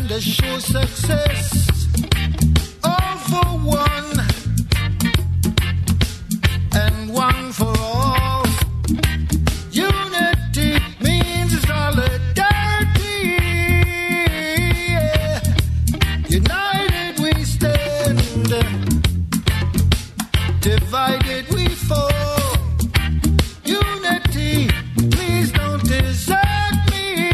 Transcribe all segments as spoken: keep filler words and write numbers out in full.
to show success. All for one, and one for all. Unity means solidarity. Yeah. United we stand, divided we fall. Unity, please don't desert me.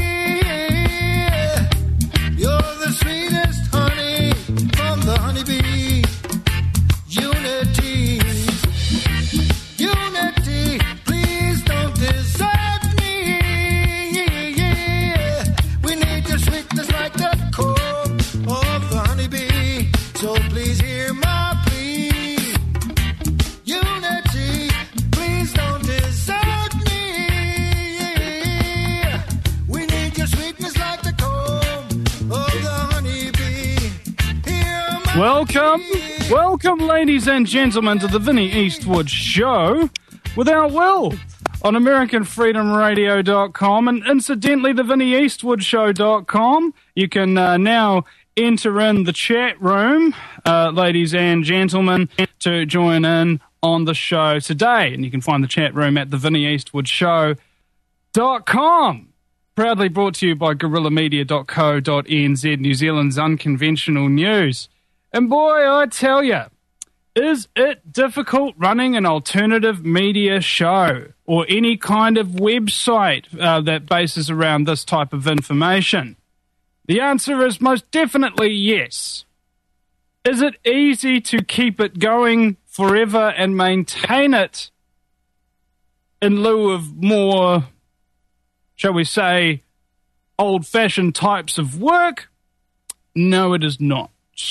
You're the sweetest honey from the honeybee. Unity, unity, please don't desert me. We need your sweetness like the comb of the honeybee. So please hear my plea. Unity, please don't desert me. We need your sweetness like the comb of the honeybee. Hear my Welcome, plea. welcome, ladies and gentlemen, to the Vinnie Eastwood Show without Will on American Freedom Radio dot com and incidentally the Vinnie Eastwood Show dot com. You can uh, now enter in the chat room, uh, ladies and gentlemen, to join in on the show today. And you can find the chat room at the Vinnie Eastwood Show dot com. Proudly brought to you by guerrilla media dot co dot n z, New Zealand's unconventional news. And boy, I tell you, is it difficult running an alternative media show or any kind of website uh, that bases around this type of information? The answer is most definitely yes. Is it easy to keep it going forever and maintain it in lieu of more, shall we say, old-fashioned types of work? No, it is not.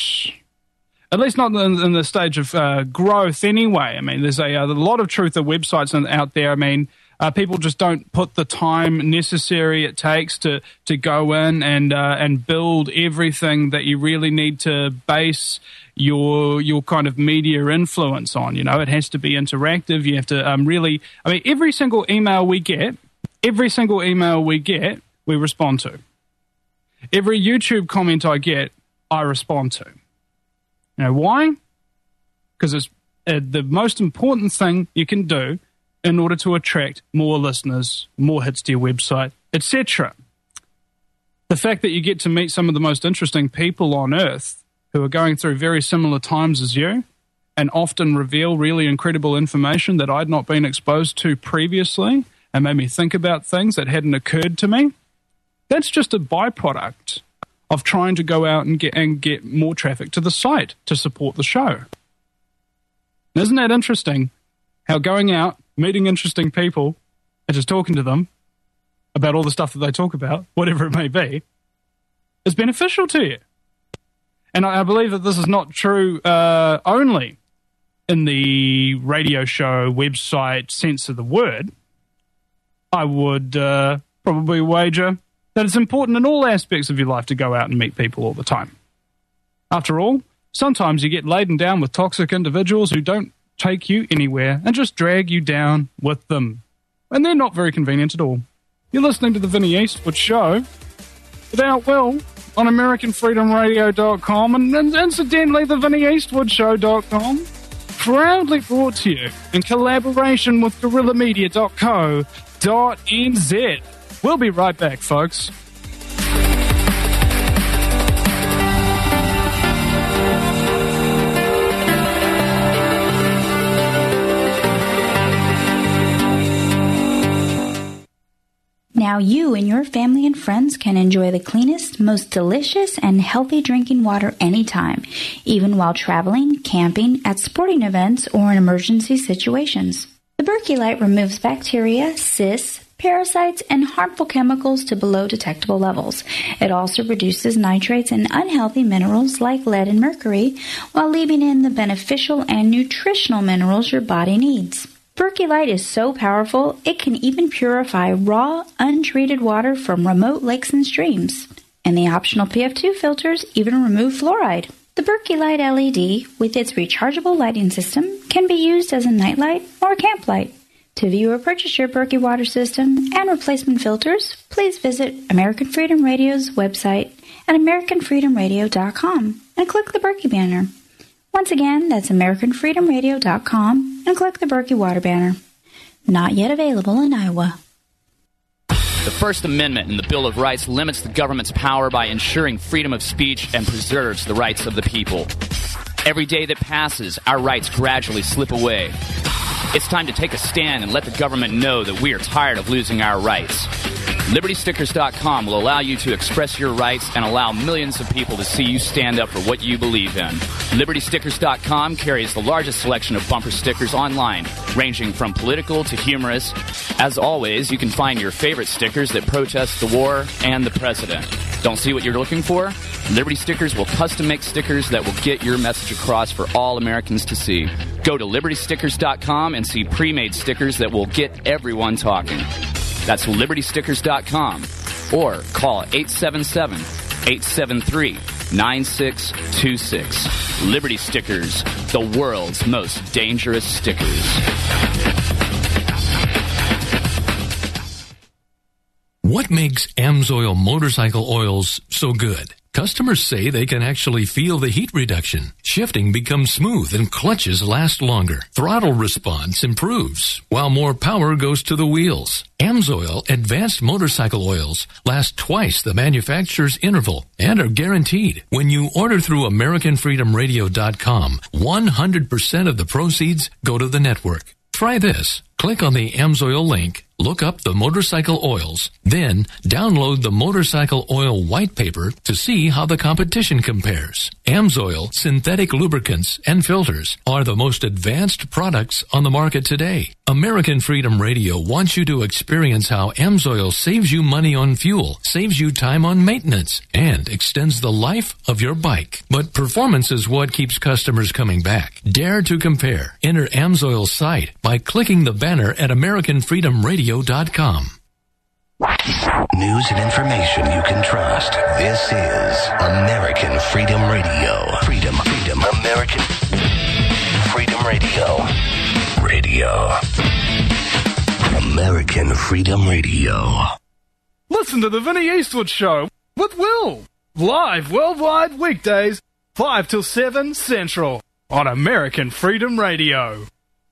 At least not in, in the stage of uh, growth anyway. I mean, there's a, a lot of truther websites out there. I mean, uh, people just don't put the time necessary it takes to, to go in and uh, and build everything that you really need to base your your kind of media influence on. You know, it has to be interactive. You have to um, really, I mean, every single email we get, every single email we get, we respond to. Every YouTube comment I get, I respond to. You know why? Because it's uh, the most important thing you can do in order to attract more listeners, more hits to your website, et cetera. The fact that you get to meet some of the most interesting people on earth who are going through very similar times as you and often reveal really incredible information that I'd not been exposed to previously and made me think about things that hadn't occurred to me, that's just a byproduct of trying to go out and get and get more traffic to the site to support the show. Isn't that interesting? How going out, meeting interesting people, and just talking to them about all the stuff that they talk about, whatever it may be, is beneficial to you. And I, I believe that this is not true uh, only in the radio show website sense of the word. I would uh, probably wager that it's important in all aspects of your life to go out and meet people all the time. After all, sometimes you get laden down with toxic individuals who don't take you anywhere and just drag you down with them. And they're not very convenient at all. You're listening to the Vinnie Eastwood Show without Will on American Freedom Radio dot com and, and incidentally the Vinnie Eastwood Show dot com. Proudly brought to you in collaboration with guerrilla media dot co dot n z. We'll be right back, folks. Now you and your family and friends can enjoy the cleanest, most delicious, and healthy drinking water anytime, even while traveling, camping, at sporting events, or in emergency situations. The Berkey Light removes bacteria, cysts, parasites, and harmful chemicals to below detectable levels. It also reduces nitrates and unhealthy minerals like lead and mercury, while leaving in the beneficial and nutritional minerals your body needs. Berkey Light is so powerful, it can even purify raw, untreated water from remote lakes and streams. And the optional P F two filters even remove fluoride. The Berkey Light L E D, with its rechargeable lighting system, can be used as a nightlight or camp light. To view or purchase your Berkey water system and replacement filters, please visit American Freedom Radio's website at American Freedom Radio dot com and click the Berkey banner. Once again, that's American Freedom Radio dot com and click the Berkey Water banner. Not yet available in Iowa. The First Amendment in the Bill of Rights limits the government's power by ensuring freedom of speech and preserves the rights of the people. Every day that passes, our rights gradually slip away. It's time to take a stand and let the government know that we are tired of losing our rights. Liberty Stickers dot com will allow you to express your rights and allow millions of people to see you stand up for what you believe in. Liberty Stickers dot com carries the largest selection of bumper stickers online, ranging from political to humorous. As always, you can find your favorite stickers that protest the war and the president. Don't see what you're looking for? Liberty Stickers will custom make stickers that will get your message across for all Americans to see. Go to Liberty Stickers dot com and see pre-made stickers that will get everyone talking. That's Liberty Stickers dot com or call eight seven seven, eight seven three, nine six two six. Liberty Stickers, the world's most dangerous stickers. What makes AMSOIL motorcycle oils so good? Customers say they can actually feel the heat reduction. Shifting becomes smooth and clutches last longer. Throttle response improves, while more power goes to the wheels. AMSOIL advanced motorcycle oils last twice the manufacturer's interval and are guaranteed. When you order through American Freedom Radio dot com, one hundred percent of the proceeds go to the network. Try this. Click on the AMSOIL link, look up the motorcycle oils, then download the motorcycle oil white paper to see how the competition compares. AMSOIL synthetic lubricants and filters are the most advanced products on the market today. American Freedom Radio wants you to experience how AMSOIL saves you money on fuel, saves you time on maintenance, and extends the life of your bike. But performance is what keeps customers coming back. Dare to compare. Enter AMSOIL's site by clicking the banner at American Freedom Radio dot com. News and information you can trust. This is American Freedom Radio. Freedom, freedom, American Freedom Radio. Radio. American Freedom Radio. Listen to the Vinnie Eastwood Show with Will. Live worldwide weekdays, five till seven Central on American Freedom Radio.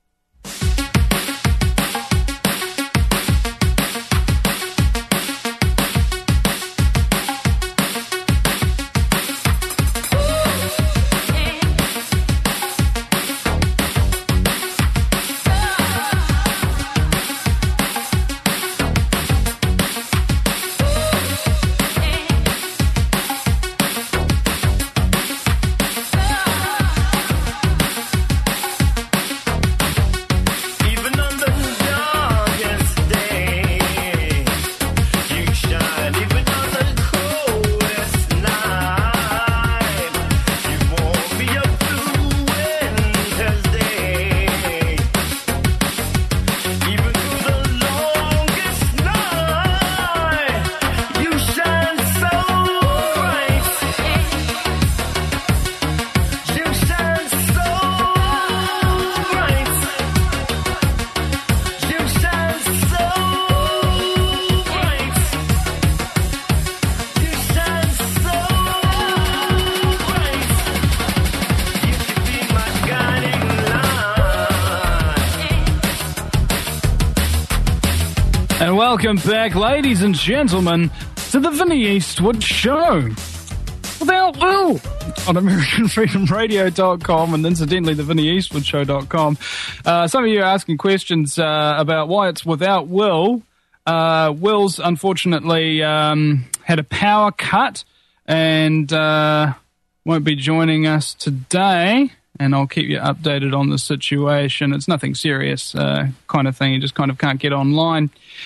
And welcome back, ladies and gentlemen, to the Vinnie Eastwood Show. Without Will on American Freedom Radio dot com and incidentally the Vinnie Eastwood Show dot com. Uh, some of you are asking questions uh, about why it's without Will. Uh, Will's unfortunately um, had a power cut and uh, won't be joining us today. And I'll keep you updated on the situation. It's nothing serious uh, kind of thing. You just kind of can't get online.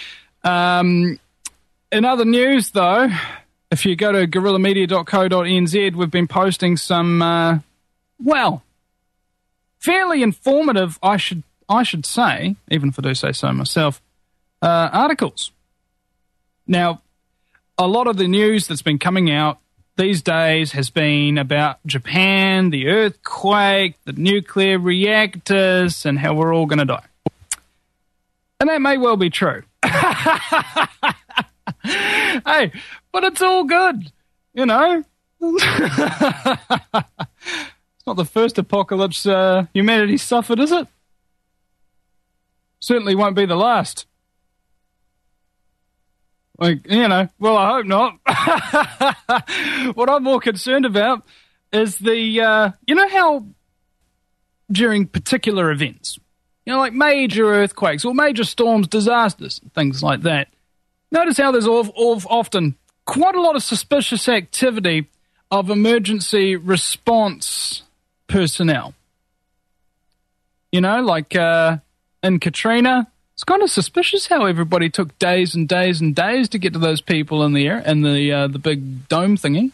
Um, in other news, though, if you go to guerrilla media dot co dot n z, we've been posting some, uh, well, fairly informative, I should I should say, even if I do say so myself, uh, articles. Now, a lot of the news that's been coming out these days has been about Japan, the earthquake, the nuclear reactors, and how we're all going to die. And that may well be true. Hey, but it's all good. You know? It's not the first apocalypse uh, humanity suffered, is it? Certainly won't be the last. Like, you know, well, I hope not. What I'm more concerned about is the, uh, you know how during particular events, you know, like major earthquakes or major storms, disasters, things like that, notice how there's all, all, often quite a lot of suspicious activity of emergency response personnel. You know, like uh, in Katrina, it's kind of suspicious how everybody took days and days and days to get to those people in the air and the uh, the big dome thingy.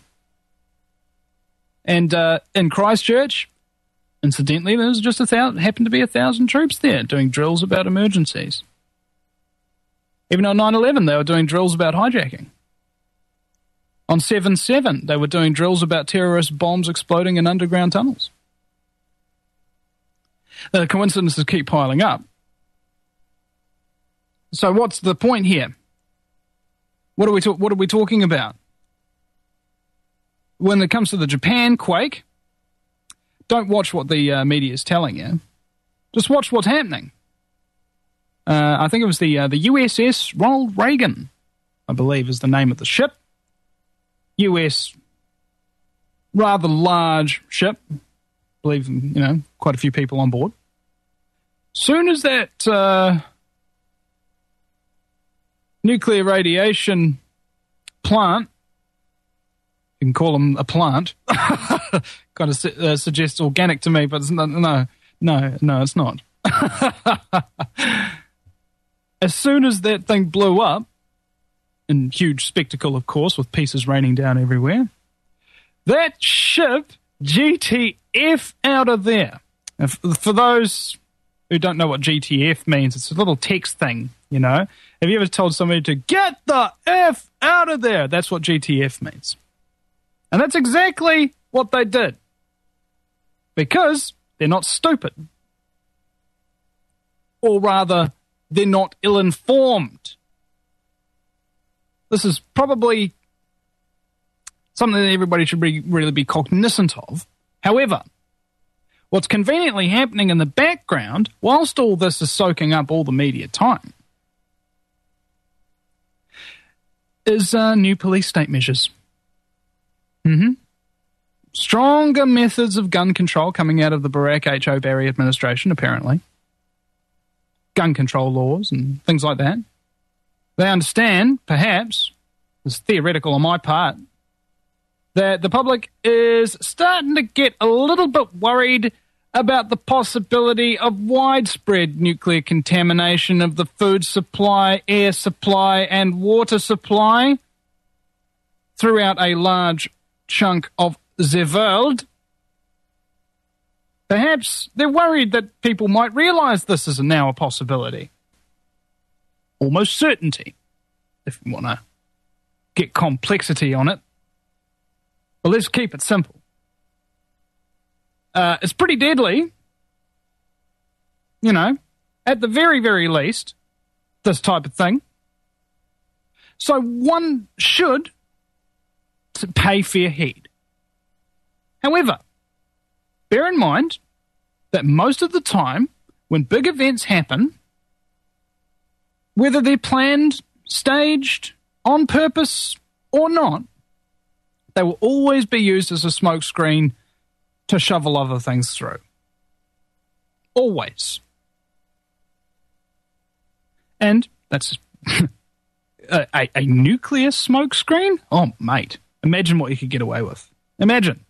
And uh, in Christchurch, incidentally, there was just a thousand, happened to be a thousand troops there doing drills about emergencies. Even on nine eleven, they were doing drills about hijacking. On seven seven, they were doing drills about terrorist bombs exploding in underground tunnels. The coincidences keep piling up. So what's the point here? What are we ta- what are we talking about? When it comes to the Japan quake, don't watch what the uh, media is telling you. Just watch what's happening. Uh, I think it was the uh, the U S S Ronald Reagan, I believe is the name of the ship. U S rather large ship. I believe, you know, quite a few people on board. Soon as that uh, nuclear radiation plant, you can call them a plant, kind of su- uh, suggests organic to me, but it's no, no, no, no, it's not. As soon as that thing blew up, in huge spectacle, of course, with pieces raining down everywhere, that ship G T F out of there. And for those who don't know what G T F means, it's a little text thing, you know. Have you ever told somebody to get the F out of there? That's what G T F means. And that's exactly what they did. Because they're not stupid. Or rather, they're not ill-informed. This is probably something that everybody should be, really be cognizant of. However, what's conveniently happening in the background, whilst all this is soaking up all the media time, is uh, new police state measures. Mm-hmm. Stronger methods of gun control coming out of the Barack H. Obama administration, apparently. Gun control laws and things like that. They understand, perhaps, it's theoretical on my part, that the public is starting to get a little bit worried about the possibility of widespread nuclear contamination of the food supply, air supply, and water supply throughout a large chunk of the world. Perhaps they're worried that people might realize this is now a possibility. Almost certainty, if you want to get complexity on it. But let's keep it simple. Uh, it's pretty deadly, you know, at the very, very least, this type of thing. So one should pay fair heed. However, bear in mind that most of the time, when big events happen, whether they're planned, staged, on purpose, or not, they will always be used as a smokescreen to shovel other things through. Always. And that's a, a, a nuclear smokescreen? Oh, mate. Imagine what you could get away with. Imagine.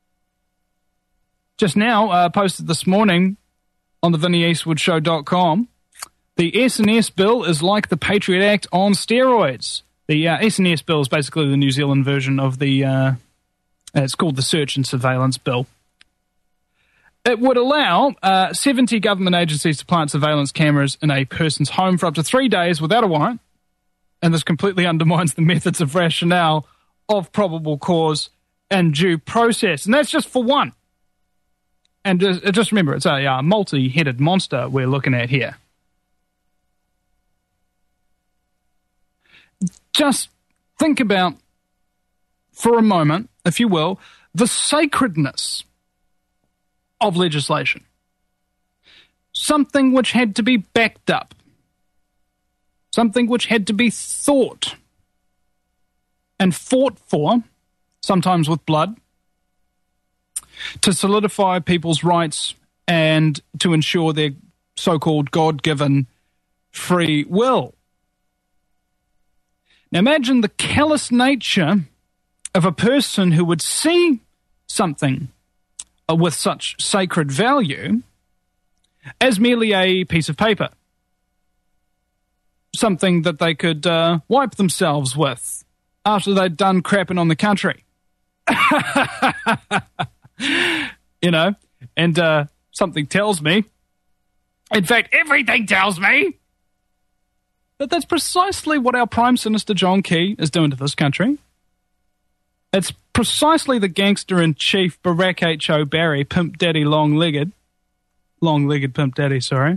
Just now, uh, posted this morning on the Vinnie Eastwood Show dot com, the S and S bill is like the Patriot Act on steroids. The uh, S and S bill is basically the New Zealand version of the, uh, it's called the Search and Surveillance Bill. It would allow uh, seventy government agencies to plant surveillance cameras in a person's home for up to three days without a warrant, and this completely undermines the methods of rationale of probable cause and due process. And that's just for one. And just, just remember, it's a uh, multi-headed monster we're looking at here. Just think about for a moment, if you will, the sacredness of legislation. Something which had to be backed up. Something which had to be thought and fought for, sometimes with blood, to solidify people's rights and to ensure their so-called God-given free will. Now imagine the callous nature of a person who would see something with such sacred value as merely a piece of paper. Something that they could uh, wipe themselves with after they'd done crapping on the country. You know, and uh, something tells me, in fact, everything tells me, that that's precisely what our Prime Minister John Key is doing to this country. It's precisely the gangster-in-chief Barack H. O'Barry, Pimp Daddy Long-Legged, Long-Legged Pimp Daddy, sorry.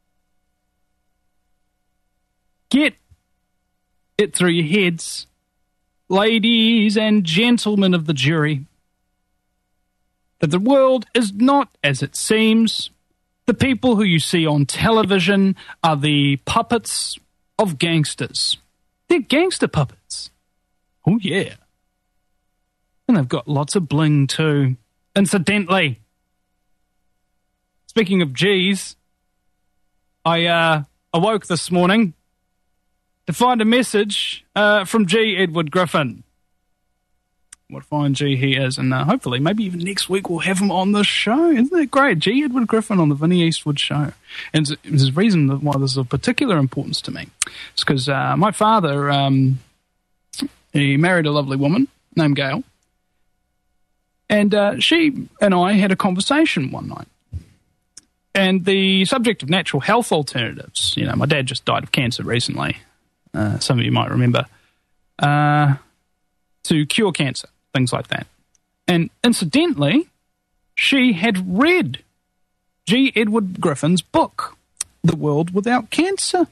Get it through your heads, ladies and gentlemen of the jury, that the world is not as it seems. The people who you see on television are the puppets of gangsters. They're gangster puppets. Oh, yeah. And they've got lots of bling, too. Incidentally, speaking of G's, I uh, awoke this morning to find a message uh, from G. Edward Griffin. What a fine G he is, and uh, hopefully, maybe even next week we'll have him on the show. Isn't that great? G. Edward Griffin on the Vinnie Eastwood Show. And there's a reason why this is of particular importance to me. It's because uh, my father, um, he married a lovely woman named Gail, and uh, she and I had a conversation one night. And the subject of natural health alternatives, you know, my dad just died of cancer recently. Uh, some of you might remember. Uh, to cure cancer. Things like that. And incidentally, she had read G. Edward Griffin's book, The World Without Cancer.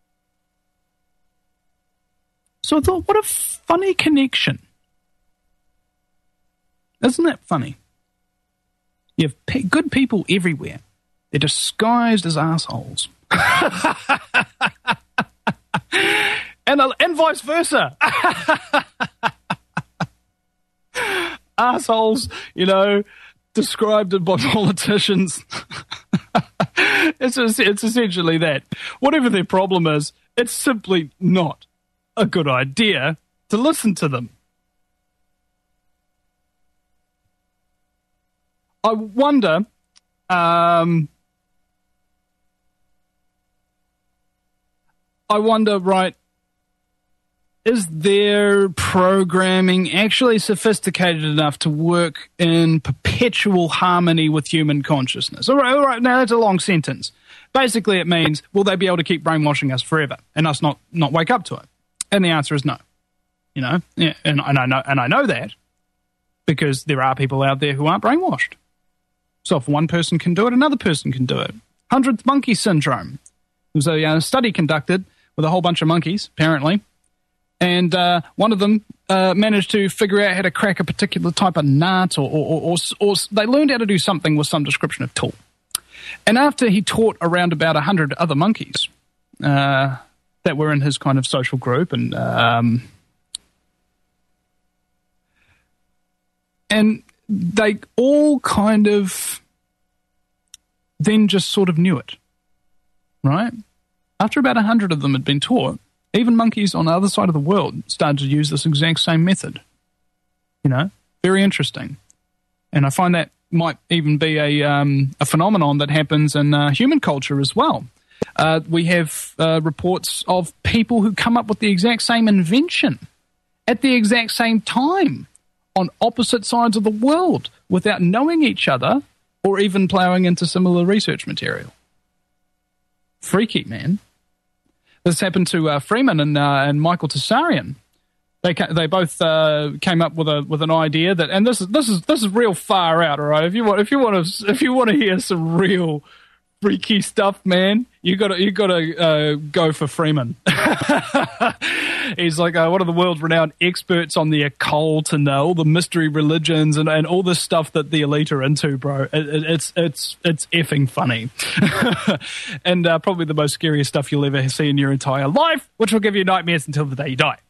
So I thought, what a funny connection. Isn't that funny? You have pe- good people everywhere. They're disguised as assholes. and, uh, and vice versa. Assholes, you know, described by politicians. it's, it's essentially that. Whatever their problem is, it's simply not a good idea to listen to them. I wonder, um, I wonder, right, is their programming actually sophisticated enough to work in perpetual harmony with human consciousness? All right, all right, now that's a long sentence. Basically, it means, will they be able to keep brainwashing us forever and us not, not wake up to it? And the answer is no. You know, yeah, and, and I know, and I know that because there are people out there who aren't brainwashed. So if one person can do it, another person can do it. Hundredth monkey syndrome. There was a uh, study conducted with a whole bunch of monkeys, apparently. And uh, one of them uh, managed to figure out how to crack a particular type of nut, or, or, or, or they learned how to do something with some description of tool. And after he taught around about a hundred other monkeys uh, that were in his kind of social group, and um, and they all kind of then just sort of knew it, right? After about a hundred of them had been taught, even monkeys on the other side of the world started to use this exact same method. You know, very interesting. And I find that might even be a um, a phenomenon that happens in uh, human culture as well. Uh, we have uh, reports of people who come up with the exact same invention at the exact same time on opposite sides of the world without knowing each other or even ploughing into similar research material. Freaky, man. This happened to uh, Freeman and uh, and Michael Tessarian. They ca- they both uh, came up with a with an idea that, and this is this is this is real far out, all right. If you want if you want to if you want to hear some real freaky stuff, man, you got to you got to uh, go for Freeman. he's like uh, one of the world-renowned experts on the occult and uh, all the mystery religions and, and all this stuff that the elite are into, bro. It, it, it's it's it's effing funny, and uh, probably the most scariest stuff you'll ever see in your entire life, which will give you nightmares until the day you die.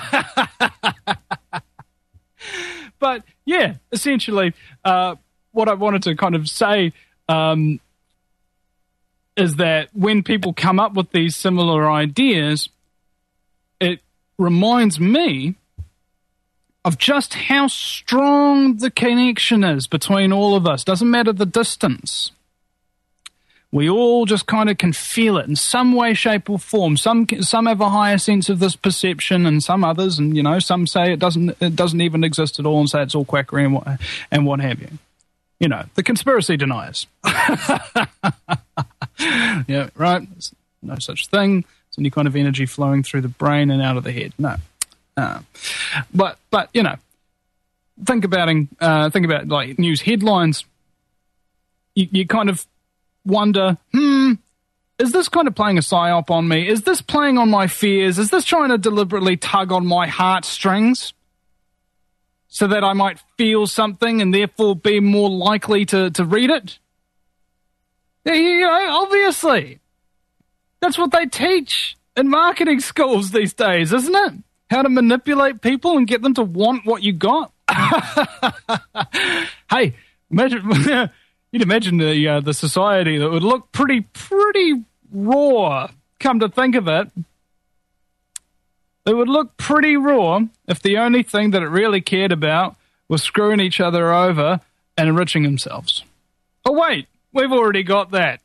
But yeah, essentially, uh, what I wanted to kind of say um, is that when people come up with these similar ideas, it reminds me of just how strong the connection is between all of us. Doesn't matter the distance. We all just kind of can feel it in some way, shape, or form. Some some have a higher sense of this perception, and some others, and you know, some say it doesn't it doesn't even exist at all, and say it's all quackery and what and what have you. You know, the conspiracy deniers. Yeah, right. There's no such thing. There's any kind of energy flowing through the brain and out of the head. No, uh, but but you know, think about uh, think about like news headlines. You, you kind of wonder, hmm, is this kind of playing a psyop on me? Is this playing on my fears? Is this trying to deliberately tug on my heartstrings so that I might feel something and therefore be more likely to, to read it? Yeah, you know, obviously. That's what they teach in marketing schools these days, isn't it? How to manipulate people and get them to want what you got. Hey, imagine... You'd imagine the uh, the society that would look pretty, pretty raw, come to think of it. It would look pretty raw if the only thing that it really cared about was screwing each other over and enriching themselves. Oh, wait, we've already got that.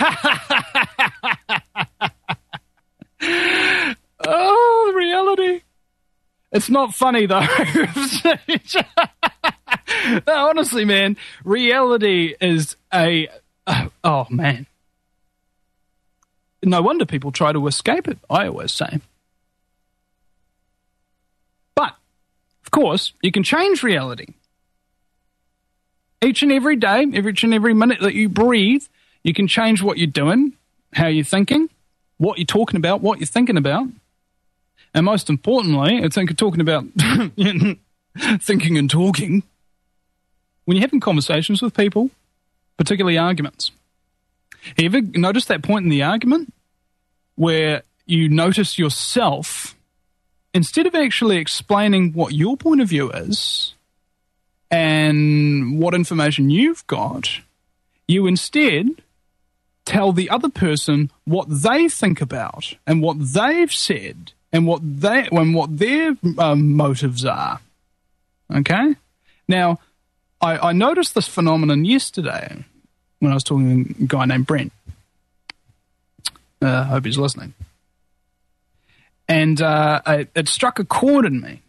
Oh, reality. It's not funny, though. No, honestly, man, reality is a... Uh, oh, man. No wonder people try to escape it, I always say. But, of course, you can change reality. Each and every day, each and every minute that you breathe, you can change what you're doing, how you're thinking, what you're talking about, what you're thinking about. And most importantly, I think talking about thinking and talking, when you're having conversations with people, particularly arguments, have you ever noticed that point in the argument where you notice yourself, instead of actually explaining what your point of view is and what information you've got, you instead tell the other person what they think about and what they've said and what they and what their um, motives are. Okay? Now, I, I noticed this phenomenon yesterday when I was talking to a guy named Brent. I uh, hope he's listening. And uh, it, it struck a chord in me.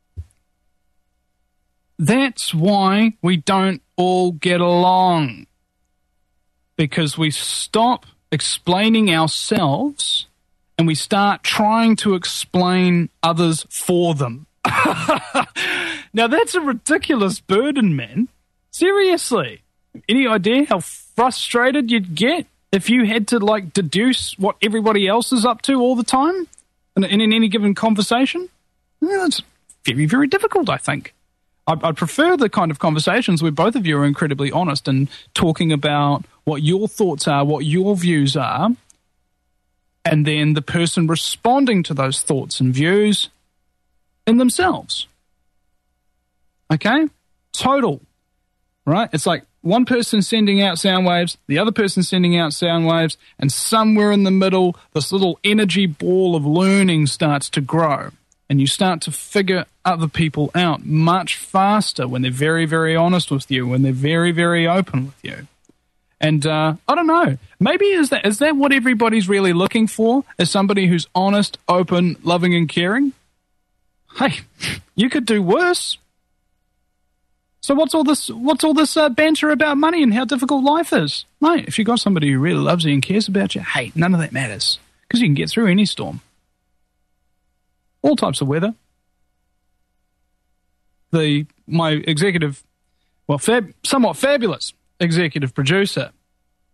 That's why we don't all get along. Because we stop explaining ourselves and we start trying to explain others for them. Now, that's a ridiculous burden, man. Seriously. Any idea how frustrated you'd get if you had to, like, deduce what everybody else is up to all the time in, in, in any given conversation? Well, that's very, very difficult, I think. I'd, I'd prefer the kind of conversations where both of you are incredibly honest and talking about what your thoughts are, what your views are, and then the person responding to those thoughts and views in themselves. Okay? Total. Right? It's like one person sending out sound waves, the other person sending out sound waves, and somewhere in the middle, this little energy ball of learning starts to grow. And you start to figure other people out much faster when they're very, very honest with you, when they're very, very open with you. And uh, I don't know, maybe is that is that what everybody's really looking for? Is somebody who's honest, open, loving, and caring? Hey, you could do worse. So what's all this? What's all this uh, banter about money and how difficult life is? Mate, if you got somebody who really loves you and cares about you, hey, none of that matters because you can get through any storm, all types of weather. The my executive, well, fab, somewhat fabulous executive producer,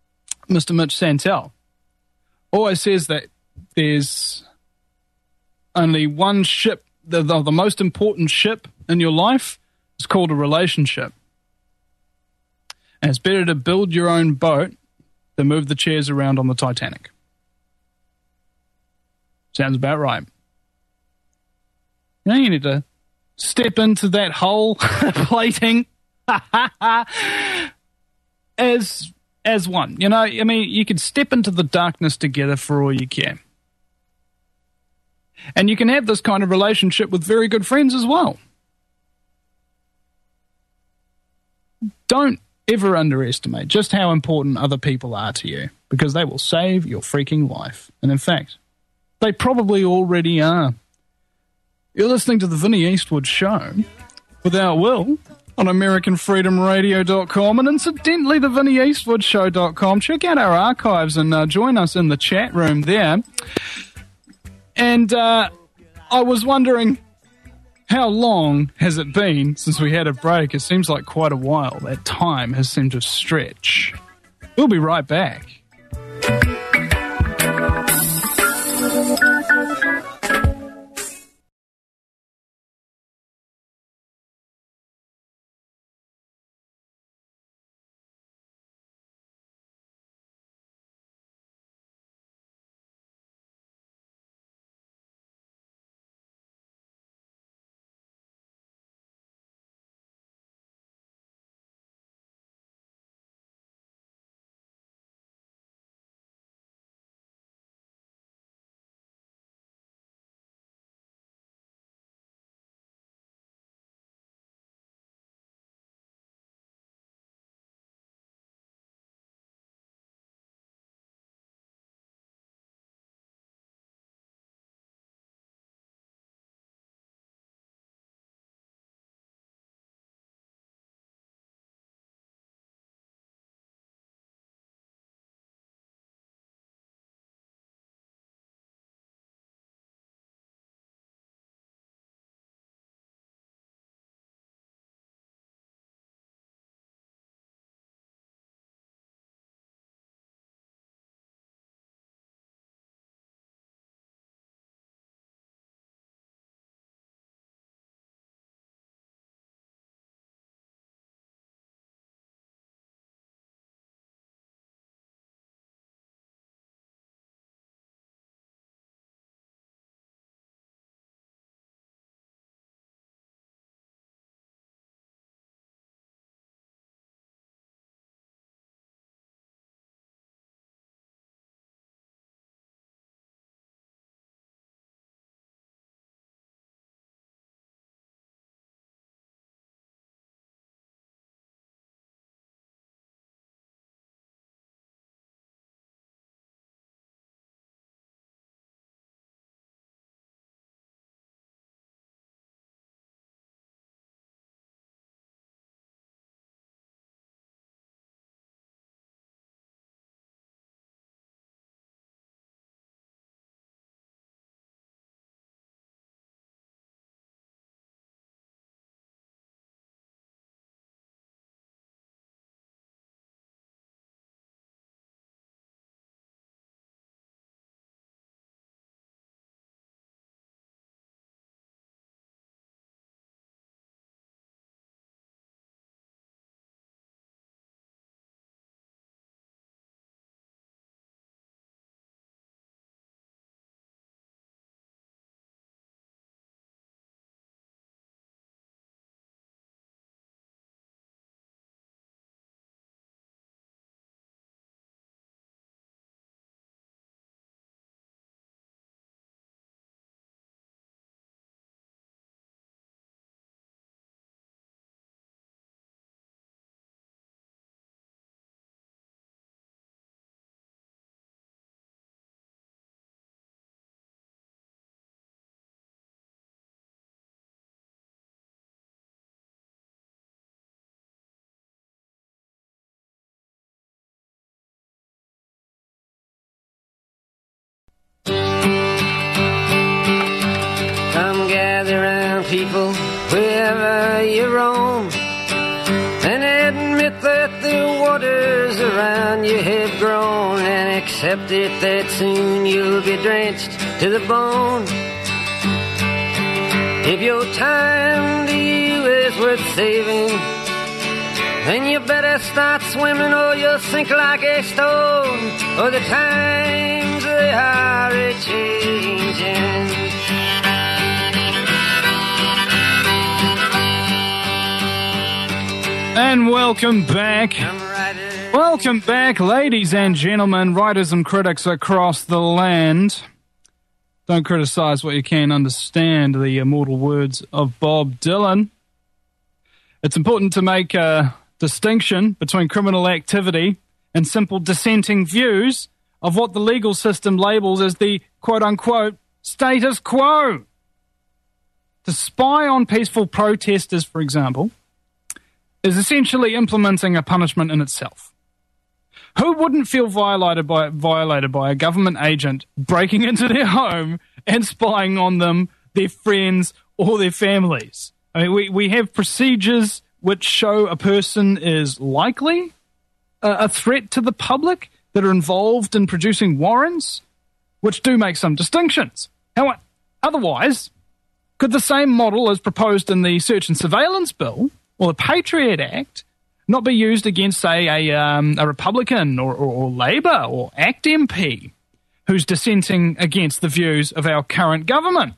Mister Mitch Santel, always says that there's only one ship, the, the, the most important ship in your life is called a relationship. And it's better to build your own boat than move the chairs around on the Titanic. Sounds about right. You know, you need to step into that whole plating as as one. You know, I mean, you can step into the darkness together for all you care. And you can have this kind of relationship with very good friends as well. Don't ever underestimate just how important other people are to you, because they will save your freaking life. And in fact, they probably already are. You're listening to the Vinnie Eastwood Show without Will on American Freedom Radio dot com and incidentally the Vinnie Eastwood Show dot com. Check out our archives and uh, join us in the chat room there. And uh, I was wondering, how long has it been since we had a break? It seems like quite a while. That time has seemed to stretch. We'll be right back. people wherever you roam, and admit that the waters around you have grown, and accept it that soon you'll be drenched to the bone. If your time to you is worth saving, then you better start swimming or you'll sink like a stone, or the times they are a-changing. And welcome back. Welcome back, ladies and gentlemen, writers and critics across the land. Don't criticize what you can't understand, the immortal words of Bob Dylan. It's important to make a distinction between criminal activity and simple dissenting views of what the legal system labels as the quote-unquote status quo. To spy on peaceful protesters, for example, is essentially implementing a punishment in itself. Who wouldn't feel violated by violated by a government agent breaking into their home and spying on them, their friends, or their families? I mean, we, we have procedures which show a person is likely a, a threat to the public that are involved in producing warrants, which do make some distinctions. How, otherwise, could the same model as proposed in the Search and Surveillance Bill or the Patriot Act not be used against, say, a, um, a Republican or, or, or Labour or ACT M P who's dissenting against the views of our current government?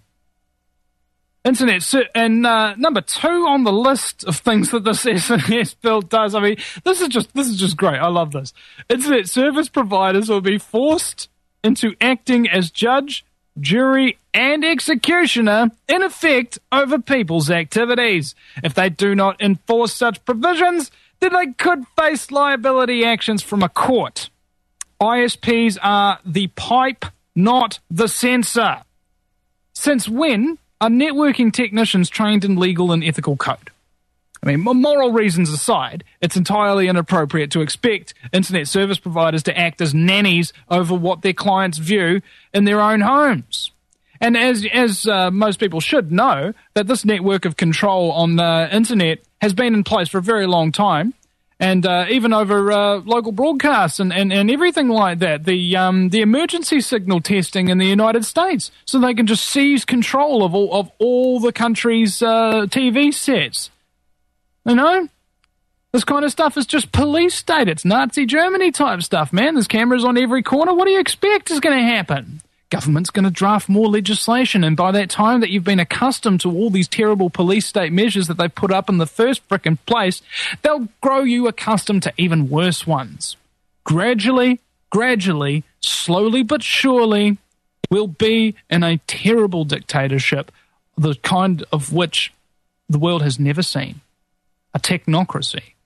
Internet, ser- and uh, number two on the list of things that this S and S bill does. I mean, this is just this is just great. I love this. Internet service providers will be forced into acting as judge, jury, and executioner, in effect, over people's activities. If they do not enforce such provisions, then they could face liability actions from a court. I S Ps are the pipe, not the censor. Since when are networking technicians trained in legal and ethical code? I mean, moral reasons aside, it's entirely inappropriate to expect internet service providers to act as nannies over what their clients view in their own homes. And as as uh, most people should know, that this network of control on the internet has been in place for a very long time, and uh, even over uh, local broadcasts and, and, and everything like that. The um, the emergency signal testing in the United States, so they can just seize control of all of all the country's uh, T V sets. You know, this kind of stuff is just police state. It's Nazi Germany type stuff, man. There's cameras on every corner. What do you expect is going to happen? Government's going to draft more legislation, and by that time that you've been accustomed to all these terrible police state measures that they put up in the first frickin' place, they'll grow you accustomed to even worse ones. Gradually, gradually, slowly but surely, we'll be in a terrible dictatorship, the kind of which the world has never seen. A technocracy.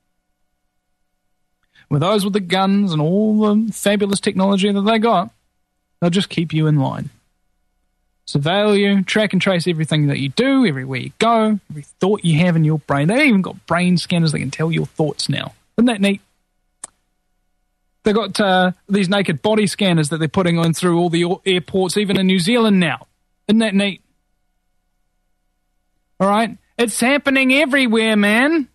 With those with the guns and all the fabulous technology that they got, they'll just keep you in line. Surveil you, track and trace everything that you do, everywhere you go, every thought you have in your brain. They've even got brain scanners that can tell your thoughts now. Isn't that neat? They've got uh, these naked body scanners that they're putting on through all the airports, even in New Zealand now. Isn't that neat? All right? It's happening everywhere, man.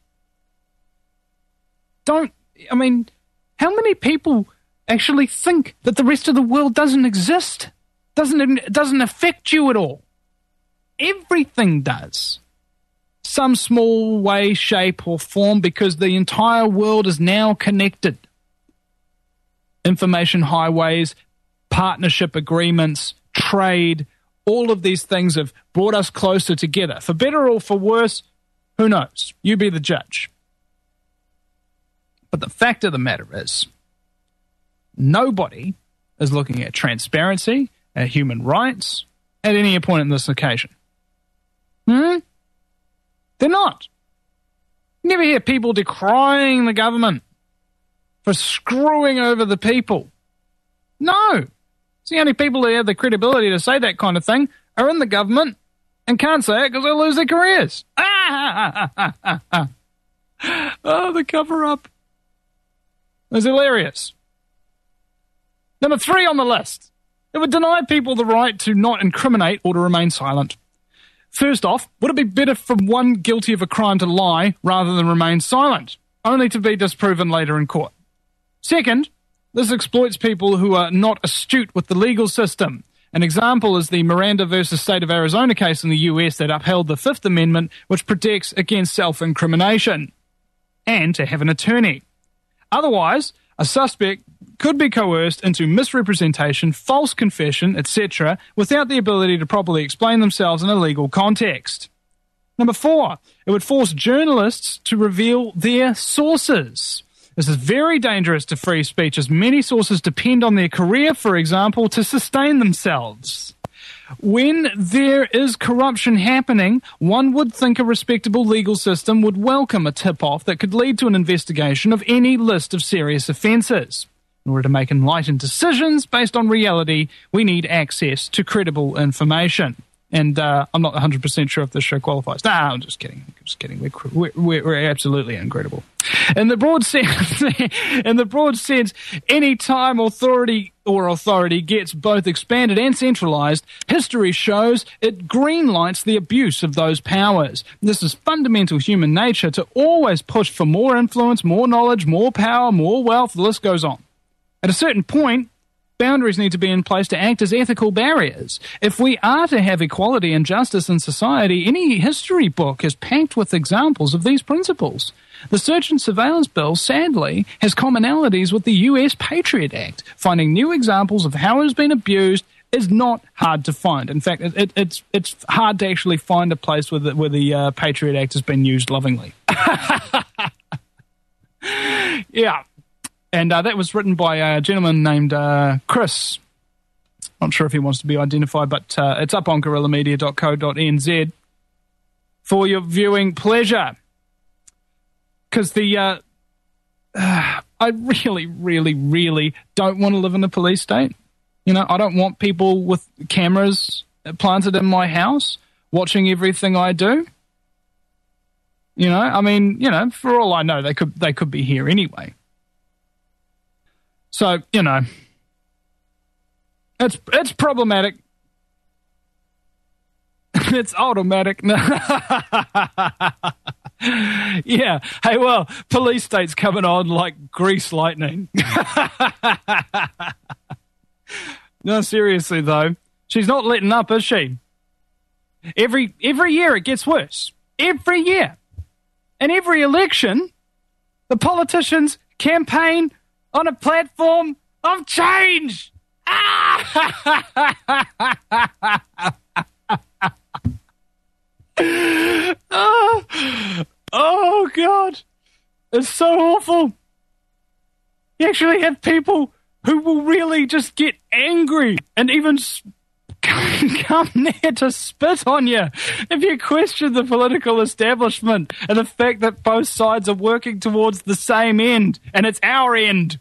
Don't, I mean, how many people actually think that the rest of the world doesn't exist? Doesn't doesn't affect you at all? Everything does. Some small way, shape, or form, because the entire world is now connected. Information highways, partnership agreements, trade, all of these things have brought us closer together. For better or for worse, who knows? You be the judge. But the fact of the matter is, nobody is looking at transparency, at human rights, at any point in this occasion. Hmm? They're not. You never hear people decrying the government for screwing over the people. No. It's the only people who have the credibility to say that kind of thing are in the government and can't say it because they'll lose their careers. Ah! Oh, the cover-up. It's hilarious. Number three on the list. It would deny people the right to not incriminate or to remain silent. First off, would it be better for one guilty of a crime to lie rather than remain silent, only to be disproven later in court? Second, this exploits people who are not astute with the legal system. An example is the Miranda versus State of Arizona case in the U S that upheld the Fifth Amendment, which protects against self-incrimination and to have an attorney. Otherwise, a suspect could be coerced into misrepresentation, false confession, et cetera, without the ability to properly explain themselves in a legal context. Number four, it would force journalists to reveal their sources. This is very dangerous to free speech, as many sources depend on their career, for example, to sustain themselves. When there is corruption happening, one would think a respectable legal system would welcome a tip-off that could lead to an investigation of any list of serious offences. In order to make enlightened decisions based on reality, we need access to credible information. And uh, I'm not one hundred percent sure if this show qualifies. Nah, I'm just kidding. I'm just kidding. We're, we're, we're absolutely incredible. In the broad sense, in the broad sense, any time authority or authority gets both expanded and centralized, history shows it greenlights the abuse of those powers. This is fundamental human nature to always push for more influence, more knowledge, more power, more wealth. The list goes on. At a certain point, boundaries need to be in place to act as ethical barriers. If we are to have equality and justice in society, any history book is packed with examples of these principles. The Search and Surveillance Bill, sadly, has commonalities with the U S Patriot Act. Finding new examples of how it has been abused is not hard to find. In fact, it, it, it's it's hard to actually find a place where the, where the uh, Patriot Act has been used lovingly. Yeah. And uh, that was written by a gentleman named uh, Chris. Not sure if he wants to be identified, but uh, it's up on guerrilla media dot co dot n z for your viewing pleasure. Because the uh, uh, I really, really, really don't want to live in a police state. You know, I don't want people with cameras planted in my house watching everything I do. You know, I mean, you know, for all I know, they could they could be here anyway. So, you know, it's it's problematic. It's automatic. Yeah. Hey, well, police state's coming on like grease lightning. No, seriously, though. She's not letting up, is she? Every every year it gets worse. Every year. And every election, the politicians campaign on a platform of change. Ah! oh, oh, God. It's so awful. You actually have people who will really just get angry and even come there to spit on you if you question the political establishment and the fact that both sides are working towards the same end, and it's our end.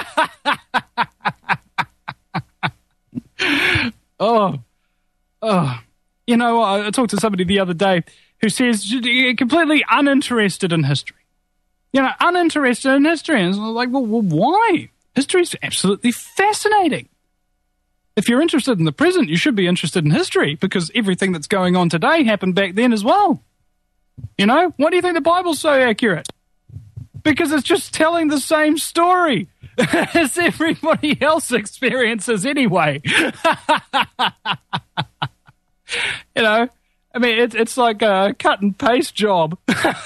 oh, oh. You know, I talked to somebody the other day who says completely uninterested in history. You know, uninterested in history. And I was like, well, well why? History is absolutely fascinating. If you're interested in the present, you should be interested in history, because everything that's going on today happened back then as well. You know, why do you think the Bible's so accurate? Because it's just telling the same story as everybody else experiences anyway. You know, I mean, it, it's like a cut and paste job.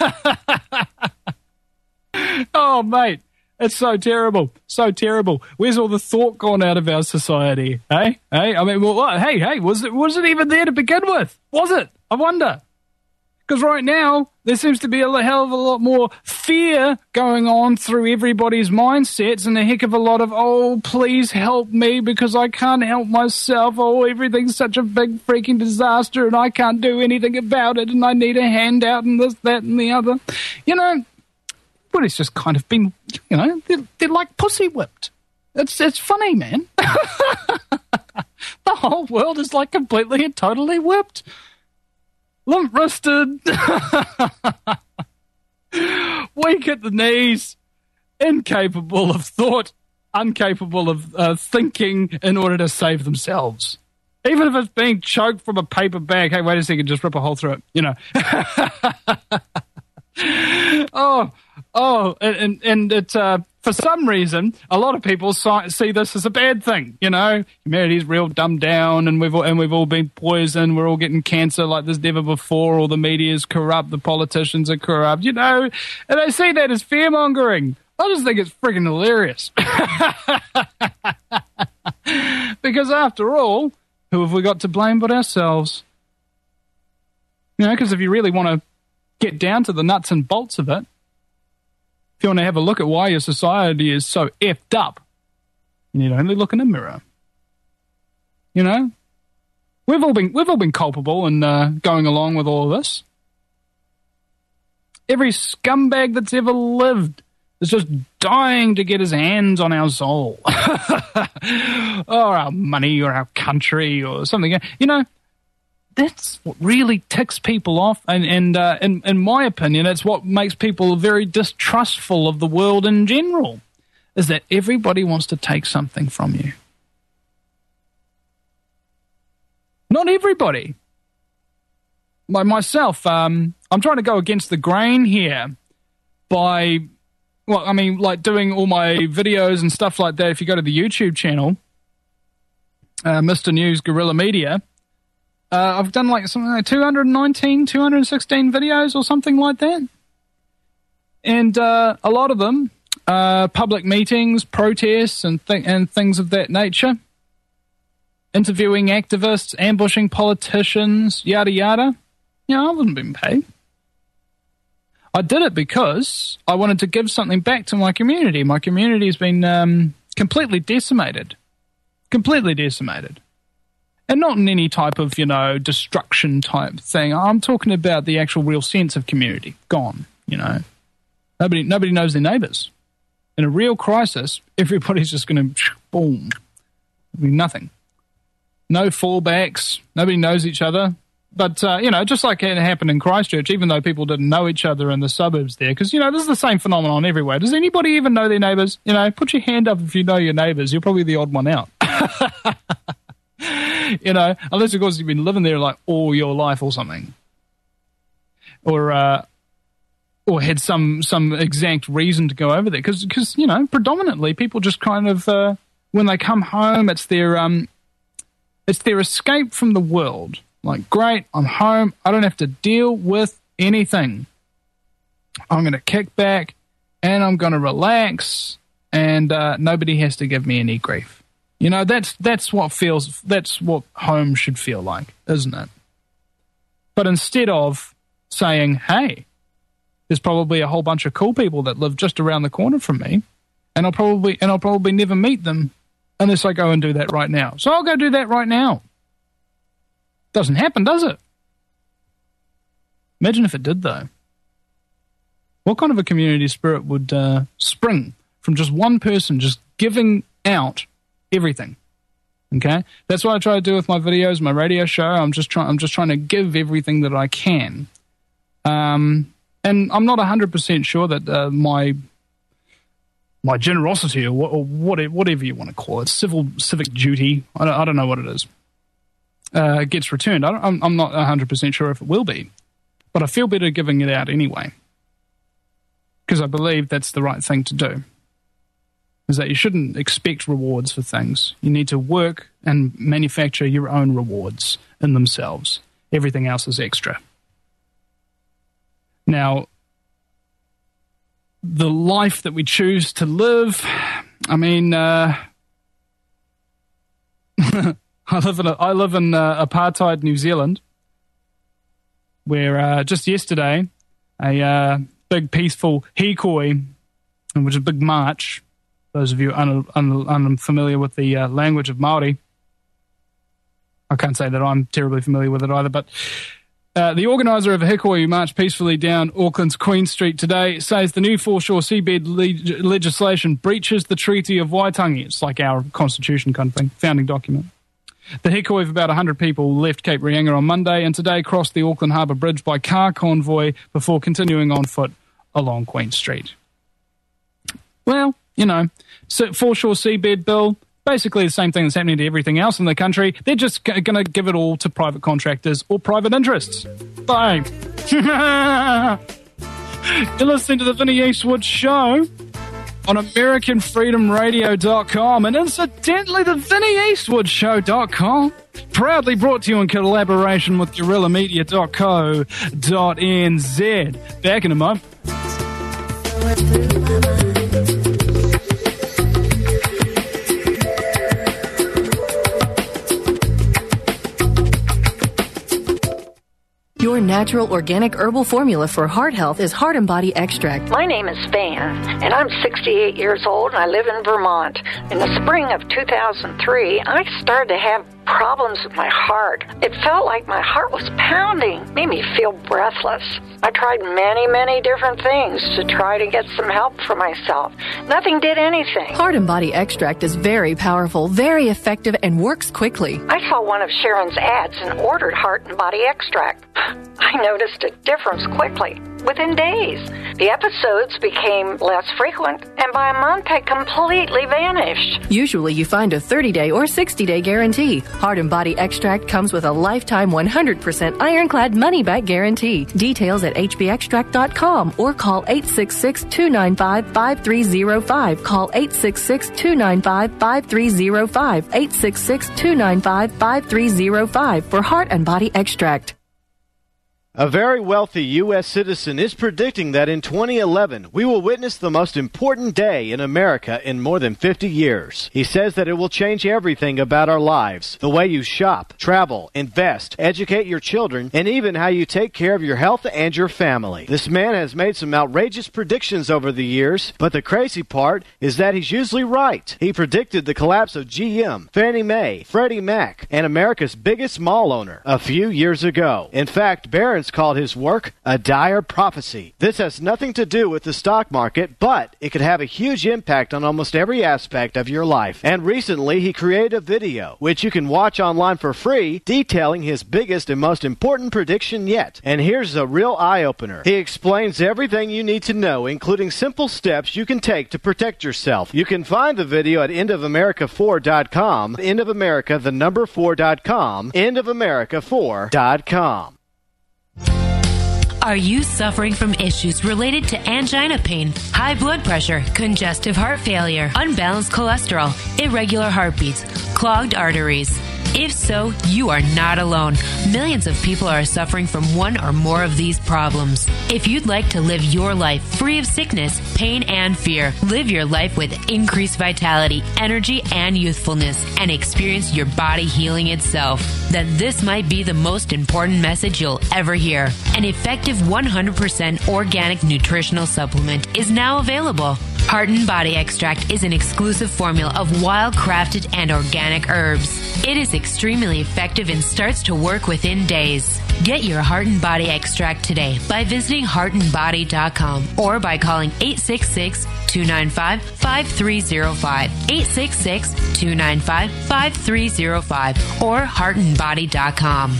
Oh, mate. It's so terrible, so terrible. Where's all the thought gone out of our society? Hey, hey. I mean, well, what? hey, hey. Was it was it even there to begin with? Was it? I wonder. Because right now there seems to be a hell of a lot more fear going on through everybody's mindsets, and a heck of a lot of, oh, please help me because I can't help myself. Oh, everything's such a big freaking disaster, and I can't do anything about it, and I need a handout, and this, that, and the other. You know. But it's just kind of been, you know, they're, they're like pussy whipped. It's it's funny, man. The whole world is like completely and totally whipped. Limp-wristed. Weak at the knees. Incapable of thought. Incapable of uh, thinking in order to save themselves. Even if it's being choked from a paper bag. Hey, wait a second, just rip a hole through it. You know. Oh, Oh, and and, and it uh, for some reason, a lot of people si- see this as a bad thing. You know, humanity's real dumbed down, and we've all, and we've all been poisoned. We're all getting cancer like there's never before. All the media's corrupt. The politicians are corrupt. You know, and I see that as fear mongering. I just think it's freaking hilarious. Because after all, who have we got to blame but ourselves? You know, because if you really want to get down to the nuts and bolts of it, if you want to have a look at why your society is so effed up, you need only look in a mirror. You know, we've all been we've all been culpable in uh, going along with all of this. Every scumbag that's ever lived is just dying to get his hands on our soul, or our money, or our country, or something. You know, that's what really ticks people off, and and uh, in in my opinion, it's what makes people very distrustful of the world in general, is that everybody wants to take something from you. Not everybody. Like myself, um, I'm trying to go against the grain here by, well, I mean, like doing all my videos and stuff like that. If you go to the YouTube channel, uh, Mister News Guerrilla Media, uh, I've done like something like two hundred nineteen, two hundred sixteen videos or something like that. And uh, a lot of them, uh, public meetings, protests, and, th- and things of that nature. Interviewing activists, ambushing politicians, yada yada. You know, I wasn't being paid. I did it because I wanted to give something back to my community. My community has been um, completely decimated. Completely decimated. And not in any type of, you know, destruction type thing. I'm talking about the actual real sense of community. Gone, you know. Nobody nobody knows their neighbours. In a real crisis, everybody's just going to, boom, I mean, nothing. No fallbacks. Nobody knows each other. But, uh, you know, just like it happened in Christchurch, even though people didn't know each other in the suburbs there, because, you know, this is the same phenomenon everywhere. Does anybody even know their neighbours? You know, put your hand up if you know your neighbours. You're probably the odd one out. You know, unless, of course, you've been living there like all your life or something. Or, uh, or had some, some exact reason to go over there. Because, you know, predominantly people just kind of, uh, when they come home, it's their, um, it's their escape from the world. Like, great, I'm home. I don't have to deal with anything. I'm going to kick back and I'm going to relax, and uh, nobody has to give me any grief. You know, that's that's what feels, that's what home should feel like, isn't it? But instead of saying, hey, there's probably a whole bunch of cool people that live just around the corner from me, and I'll probably and I'll probably never meet them unless I go and do that right now. So I'll go do that right now. Doesn't happen, does it? Imagine if it did, though. What kind of a community spirit would uh, spring from just one person just giving out everything? Okay, that's what I try to do with my videos, my radio show. I'm just trying. I'm just trying to give everything that I can. Um, and I'm not one hundred percent sure that uh, my my generosity or, or whatever you want to call it, civil civic duty. I don't, I don't know what it is. Uh, gets returned. I don't, I'm, I'm not one hundred percent sure if it will be, but I feel better giving it out anyway, because I believe that's the right thing to do, is that you shouldn't expect rewards for things. You need to work and manufacture your own rewards in themselves. Everything else is extra. Now, the life that we choose to live, I mean, uh, I live in a, I live in uh, apartheid New Zealand, where uh, just yesterday a uh, big peaceful hikoi, which is a big march. Those of you un, un, unfamiliar with the uh, language of Māori, I can't say that I'm terribly familiar with it either, but uh, the organiser of a hikoi who marched peacefully down Auckland's Queen Street today says the new foreshore seabed le- legislation breaches the Treaty of Waitangi. It's like our constitution kind of thing, founding document. The hikoi of about one hundred people left Cape Reinga on Monday and today crossed the Auckland Harbour Bridge by car convoy before continuing on foot along Queen Street. Well, you know, so foreshore seabed bill, basically the same thing that's happening to everything else in the country. They're just g- going to give it all to private contractors or private interests. Bye. You're listening to the Vinnie Eastwood Show on American Freedom Radio dot com and incidentally the Vinnie Eastwood Show dot com. Proudly brought to you in collaboration with Guerrilla Media dot co dot n z. Back in a moment. Your natural organic herbal formula for heart health is Heart and Body Extract. My name is Van, and I'm sixty-eight years old, and I live in Vermont. In the spring of two thousand three, I started to have problems with my heart. It felt like my heart was pounding, made me feel breathless. I tried many, many different things to try to get some help for myself. Nothing did anything. Heart and Body Extract is very powerful, very effective, and works quickly. I saw one of Sharon's ads and ordered Heart and Body Extract. I noticed a difference quickly, within days. The episodes became less frequent, and by a month had completely vanished. Usually you find a thirty-day or sixty-day guarantee. Heart and Body Extract comes with a lifetime one hundred percent ironclad money-back guarantee. Details at h b extract dot com or call eight six six, two nine five, five three zero five. Call eight six six, two nine five, five three zero five. eight six six, two nine five, five three zero five for Heart and Body Extract. A very wealthy U S citizen is predicting that in twenty eleven, we will witness the most important day in America in more than fifty years. He says that it will change everything about our lives, the way you shop, travel, invest, educate your children, and even how you take care of your health and your family. This man has made some outrageous predictions over the years, but the crazy part is that he's usually right. He predicted the collapse of G M, Fannie Mae, Freddie Mac, and America's biggest mall owner a few years ago. In fact, Barron's called his work a dire prophecy. This has nothing to do with the stock market, but it could have a huge impact on almost every aspect of your life. And recently, he created a video, which you can watch online for free, detailing his biggest and most important prediction yet. And here's a real eye-opener. He explains everything you need to know, including simple steps you can take to protect yourself. You can find the video at end of america four dot com, End of America, the number four dot com, end of america four dot com. Are you suffering from issues related to angina pain, high blood pressure, congestive heart failure, unbalanced cholesterol, irregular heartbeats, clogged arteries? If so, you are not alone. Millions of people are suffering from one or more of these problems. If you'd like to live your life free of sickness, pain, and fear, live your life with increased vitality, energy, and youthfulness, and experience your body healing itself, then this might be the most important message you'll ever hear. An effective one hundred percent organic nutritional supplement is now available. Heart and Body Extract is an exclusive formula of wild-crafted and organic herbs. It is extremely effective and starts to work within days. Get your Heart and Body Extract today by visiting heart and body dot com or by calling eight six six, two nine five, five three zero five, eight six six, two nine five, five three zero five, or heart and body dot com.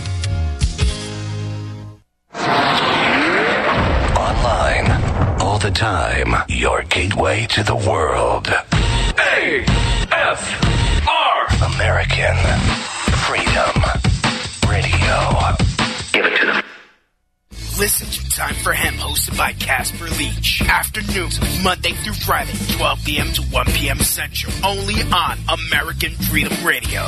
Online, all the time, your gateway to the world. A F R American Freedom Radio. Give it to them. Listen to Time for Him, hosted by Casper Leach. Afternoons, Monday through Friday, twelve p.m. to one p.m. Central. Only on American Freedom Radio.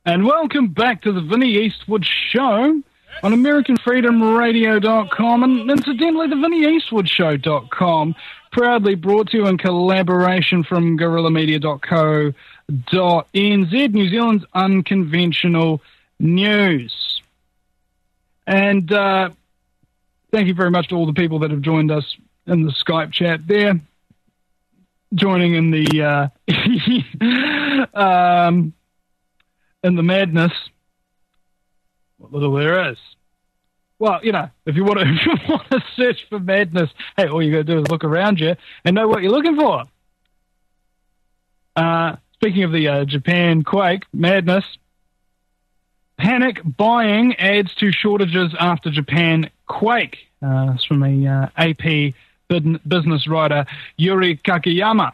And welcome back to the Vinnie Eastwood Show on American Freedom Radio dot com and incidentally the Vinnie Eastwood Show dot com, proudly brought to you in collaboration from Guerrilla Media dot co dot n z, New Zealand's unconventional news. And uh, thank you very much to all the people that have joined us in the Skype chat there, joining in the uh, um, in the madness. What little there is. Well, you know, if you want to, if you want to search for madness, hey, all you got to do is look around you and know what you're looking for. Uh, speaking of the uh, Japan quake, madness, panic buying adds to shortages after Japan quake. Uh, it's from a uh, A P business writer, Yuri Kakiyama.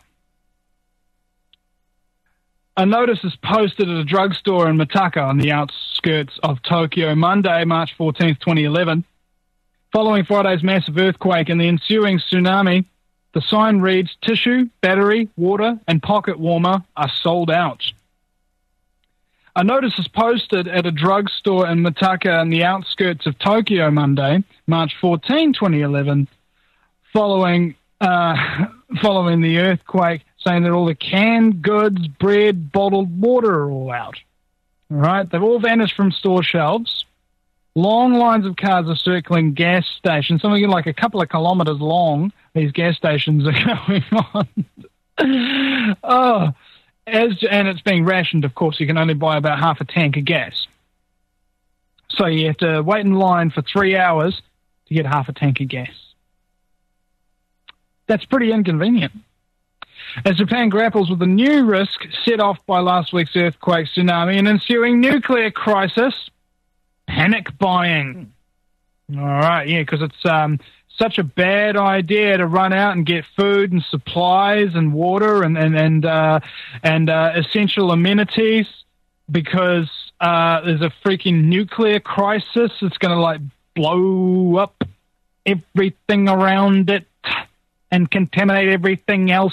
A notice is posted at a drugstore in Mitaka on the outskirts of Tokyo Monday, March fourteenth, twenty eleven. Following Friday's massive earthquake and the ensuing tsunami, the sign reads, tissue, battery, water, and pocket warmer are sold out. A notice is posted at a drugstore in Mitaka on the outskirts of Tokyo Monday, March fourteenth, twenty eleven, following uh, following the earthquake, saying that all the canned goods, bread, bottled water are all out. All right, they've all vanished from store shelves. Long lines of cars are circling gas stations, something like a couple of kilometres long. These gas stations are going on. oh, as and it's being rationed. Of course, you can only buy about half a tank of gas, so you have to wait in line for three hours to get half a tank of gas. That's pretty inconvenient. As Japan grapples with the new risk set off by last week's earthquake, tsunami, and ensuing nuclear crisis, panic buying. All right, yeah, because it's um, such a bad idea to run out and get food and supplies and water and and and uh, and uh, essential amenities because uh, there's a freaking nuclear crisis. It's going to like blow up everything around it and contaminate everything else.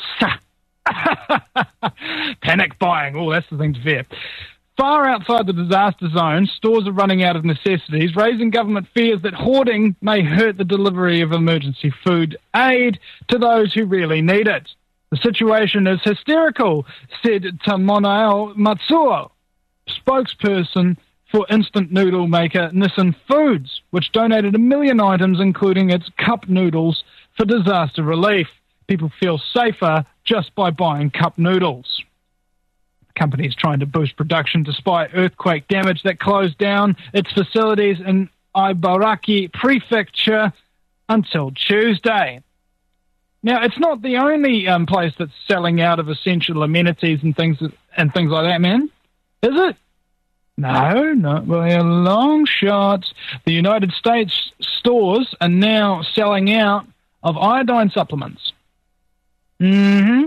Panic buying. Oh, that's the thing to fear. Far outside the disaster zone, stores are running out of necessities, raising government fears that hoarding may hurt the delivery of emergency food aid to those who really need it. The situation is hysterical, said Tamonao Matsuo, spokesperson for instant noodle maker Nissan Foods, which donated a million items, including its cup noodles, for disaster relief. People feel safer just by buying cup noodles. The company is trying to boost production despite earthquake damage that closed down its facilities in Ibaraki Prefecture until Tuesday. Now, it's not the only um, place that's selling out of essential amenities and things and things like that, man. Is it? No, not by a long shot. The United States stores are now selling out of iodine supplements. Mm-hmm.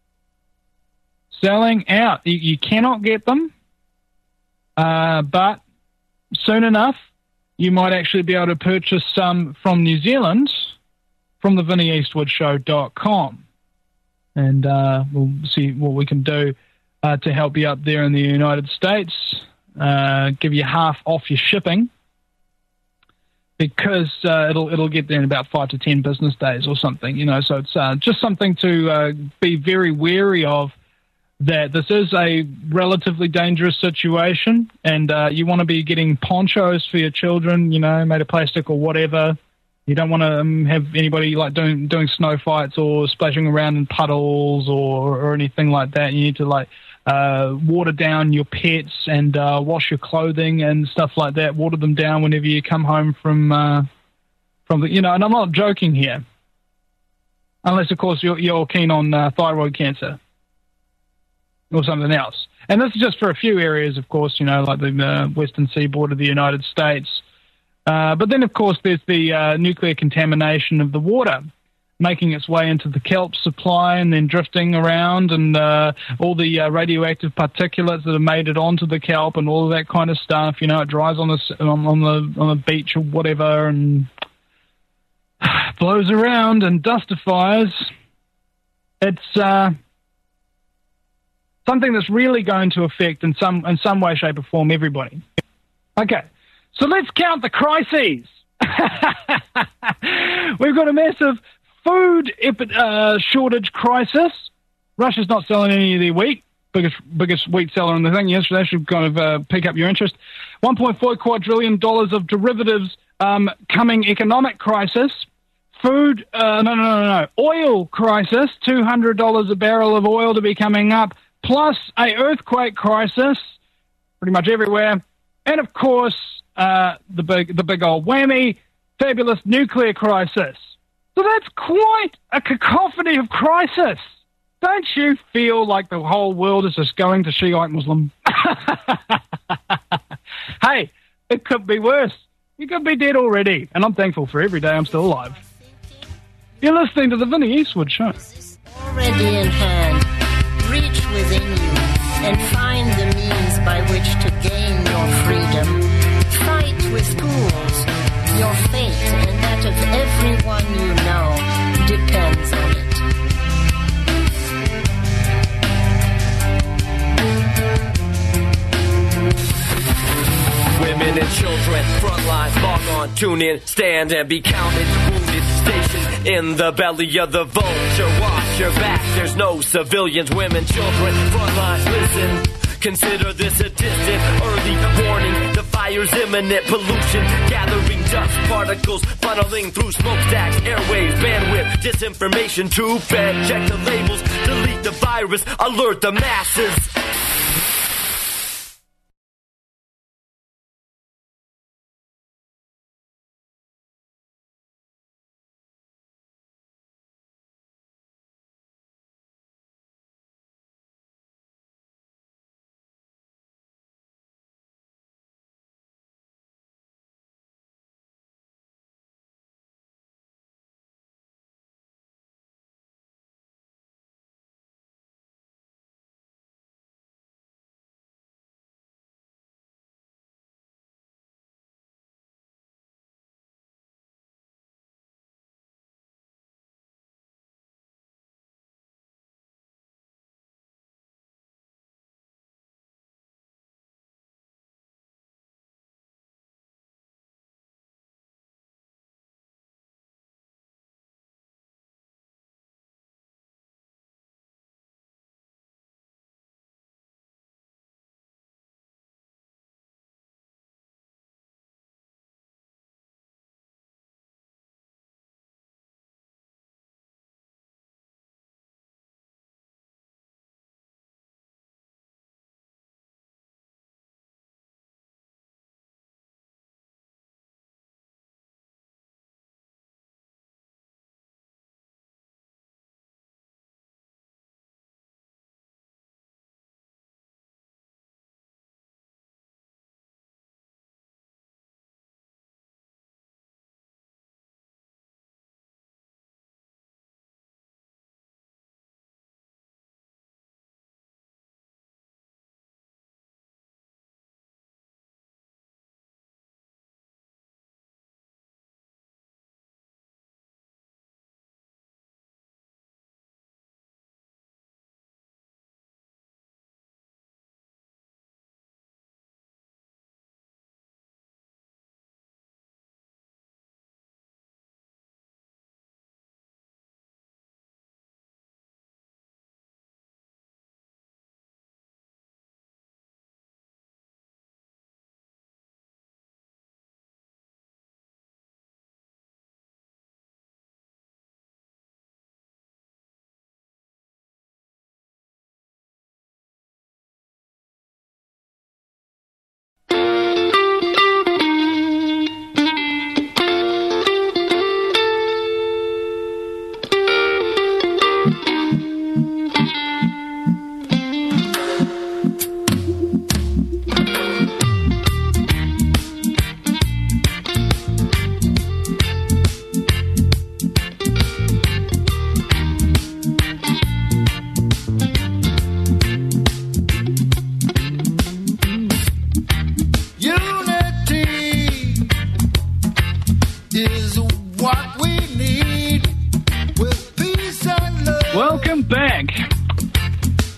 Selling out. You, you cannot get them, uh, but soon enough, you might actually be able to purchase some from New Zealand from the Vinnie Eastwood Show dot com. And uh, we'll see what we can do uh, to help you up there in the United States. Uh, give you half off your shipping, because uh, it'll it'll get there in about five to ten business days or something, you know. So it's uh, just something to uh, be very wary of, that this is a relatively dangerous situation, and uh, you want to be getting ponchos for your children, you know, made of plastic or whatever. You don't want to um, have anybody like doing doing snow fights or splashing around in puddles or or anything like that. You need to like uh, water down your pets and uh, wash your clothing and stuff like that. Water them down whenever you come home from uh, from the, you know. And I'm not joking here, unless of course you're you're keen on uh, thyroid cancer or something else. And this is just for a few areas, of course, you know, like the uh, western seaboard of the United States. Uh, but then, of course, there's the uh, nuclear contamination of the water, making its way into the kelp supply and then drifting around, and uh, all the uh, radioactive particulates that have made it onto the kelp and all of that kind of stuff. You know, it dries on the on, on the on the beach or whatever, and blows around and dustifies. It's uh, Something that's really going to affect in some in some way, shape, or form everybody. Okay, so let's count the crises. We've got a massive food epi- uh, shortage crisis. Russia's not selling any of their wheat. Biggest biggest wheat seller in the thing. Yes, that should kind of uh, pick up your interest. one point four quadrillion dollars of derivatives um, coming economic crisis. Food, uh, no, no, no, no. Oil crisis, two hundred dollars a barrel of oil to be coming up, plus a earthquake crisis, pretty much everywhere. And, of course, uh, the big the big old whammy, fabulous nuclear crisis. So that's quite a cacophony of crisis. Don't you feel like the whole world is just going to Shiite Muslim? Hey, it could be worse. You could be dead already, and I'm thankful for every day I'm still alive. You're listening to the Vinnie Eastwood Show. Already in hand, reach within you and find the means by which to gain your freedom. Fight with schools. Your fate and that of everyone you know depends on it. Women and children, front lines, log on, tune in, stand and be counted. Wounded, stationed in the belly of the vulture. Watch your back, there's no civilians, women, children, front lines, listen. Consider this a distant, early warning. The fire's imminent, pollution, gathering dust particles, funneling through smokestacks, airwaves, bandwidth, disinformation, tube fed. Check the labels, delete the virus, alert the masses.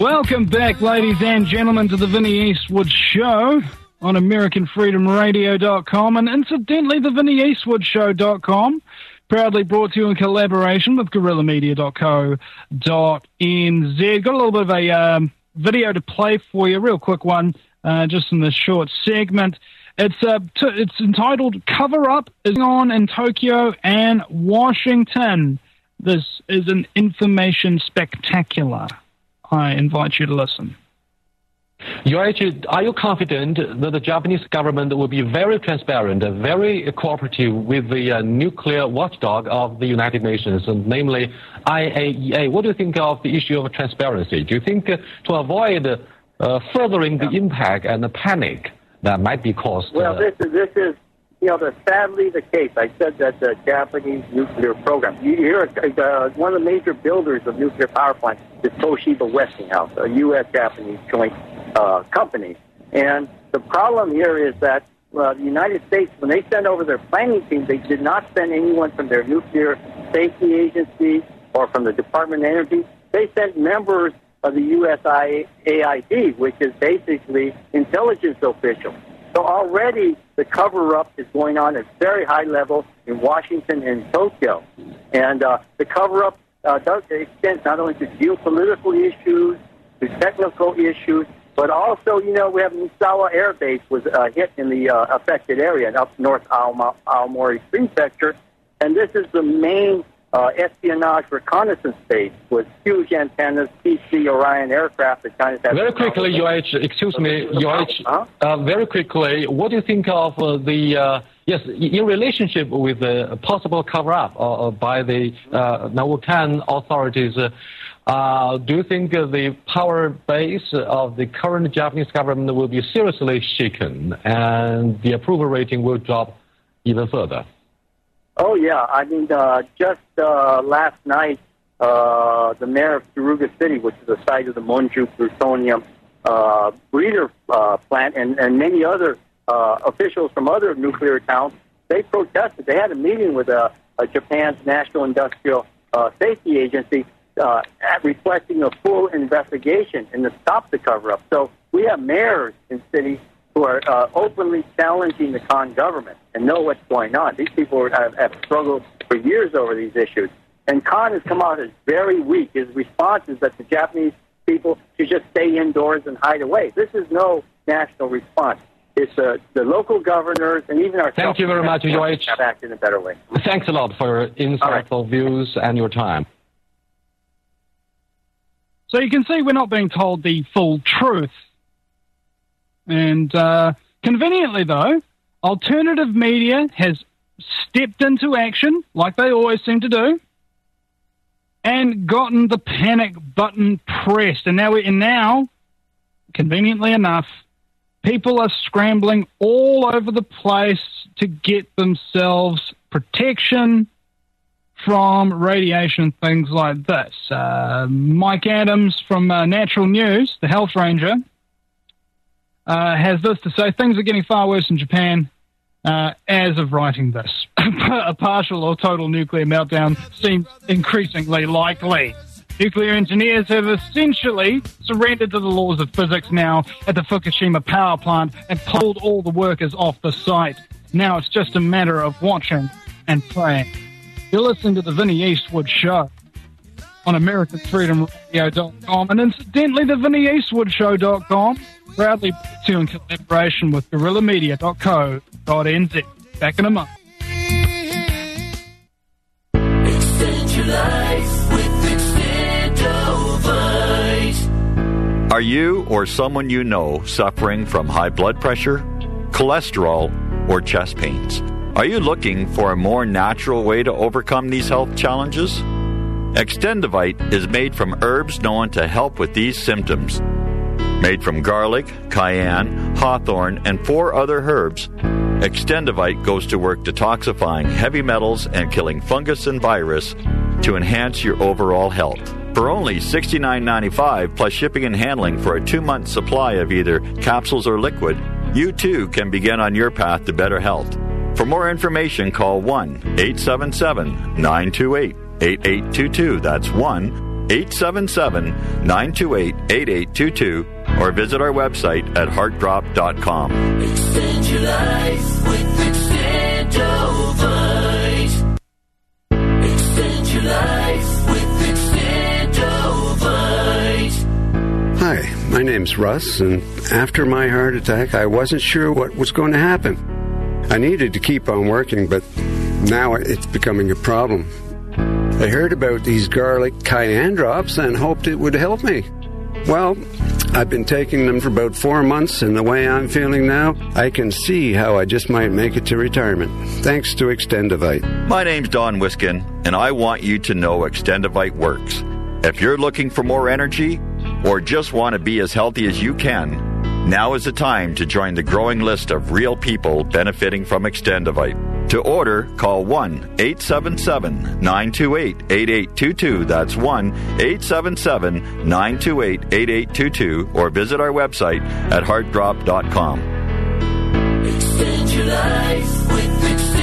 Welcome back, ladies and gentlemen, to the Vinnie Eastwood Show on American Freedom Radio dot com and incidentally the Vinnie Eastwood Show dot com, proudly brought to you in collaboration with Guerrilla Media dot co dot n z. Got a little bit of a um, video to play for you, real quick one, uh, just in this short segment. It's uh, t- it's entitled "Cover Up is on in Tokyo and Washington." This is an information spectacular. I invite you to listen. You actually, are you confident that the Japanese government will be very transparent, very cooperative with the uh, nuclear watchdog of the United Nations, and namely I A E A? What do you think of the issue of transparency? Do you think uh, to avoid uh, furthering the impact and the panic that might be caused? Well, uh, this is this is you know the, sadly the case. I said that the Japanese nuclear program. You hear uh, one of the major builders of nuclear power plants is Toshiba Westinghouse, a U S Japanese joint uh, company. And the problem here is that uh, the United States, when they sent over their planning team, they did not send anyone from their nuclear safety agency or from the Department of Energy. They sent members of the U S A I D, which is basically intelligence officials. So already the cover-up is going on at very high level in Washington and Tokyo. And uh, the cover-up uh, does extend not only to geopolitical issues, to technical issues, but also, you know, we have Misawa Air Base was uh, hit in the uh, affected area in up north Aoma- Aomori Prefecture. And this is the main uh, espionage reconnaissance base with huge antennas, P C Orion aircraft that China has. Very quickly, U H, excuse me, U H, uh, very quickly, what do you think of uh, the, uh, yes, in relationship with the possible cover-up uh, by the uh, Nawokan authorities, uh, uh, do you think uh, the power base of the current Japanese government will be seriously shaken and the approval rating will drop even further? Oh, yeah. I mean, uh, just uh, last night, uh, the mayor of Suruga City, which is the site of the Monju plutonium uh, breeder uh, plant, and, and many other uh, officials from other nuclear towns, they protested. They had a meeting with uh, uh, Japan's National Industrial uh, Safety Agency uh, requesting a full investigation and to stop the cover-up. So we have mayors in cities who are uh, openly challenging the Khan government and know what's going on. These people have, have struggled for years over these issues. And Khan has come out as very weak. His response is that the Japanese people should just stay indoors and hide away. This is no national response. It's uh, the local governors and even our... Thank you very much, George. ...have acted in a better way. Thanks a lot for your insightful right. views and your time. So you can see we're not being told the full truth. And uh, conveniently, though, alternative media has stepped into action, like they always seem to do, and gotten the panic button pressed. And now, we, and now, conveniently enough, people are scrambling all over the place to get themselves protection from radiation and things like this. Uh, Mike Adams from uh, Natural News, the Health Ranger, Uh, has this to say: things are getting far worse in Japan uh, as of writing this. A partial or total nuclear meltdown seems increasingly likely. Nuclear engineers have essentially surrendered to the laws of physics now at the Fukushima power plant and pulled all the workers off the site. Now it's just a matter of watching and praying. You're listening to the Vinnie Eastwood Show on American Freedom Radio dot com and incidentally the Vinnie Eastwood Show dot com. Proudly brought to you in collaboration with Guerrilla Media dot co dot n z. Back in a month. Extend your life with Extendovite. Are you or someone you know suffering from high blood pressure, cholesterol, or chest pains? Are you looking for a more natural way to overcome these health challenges? Extendovite is made from herbs known to help with these symptoms. Made from garlic, cayenne, hawthorn, and four other herbs, Extendovite goes to work detoxifying heavy metals and killing fungus and virus to enhance your overall health. For only sixty-nine ninety-five plus shipping and handling for a two-month supply of either capsules or liquid, you too can begin on your path to better health. For more information, call one eight seven seven, nine two eight, eight eight two two. That's one eight seven seven, nine two eight, eight eight two two or visit our website at heart drop dot com. Extend your life with Extendovite. Extend your life with Extendovite. Hi, my name's Russ, and after my heart attack, I wasn't sure what was going to happen. I needed to keep on working, but now it's becoming a problem. I heard about these garlic cayenne drops and hoped it would help me. Well, I've been taking them for about four months, and the way I'm feeling now, I can see how I just might make it to retirement, thanks to Extendovite. My name's Don Wiskin, and I want you to know Extendovite works. If you're looking for more energy, or just want to be as healthy as you can, now is the time to join the growing list of real people benefiting from Extendovite. To order, call one eight seven seven, nine two eight, eight eight two two. That's one eight seven seven, nine two eight, eight eight two two or visit our website at heart drop dot com. Extend your life with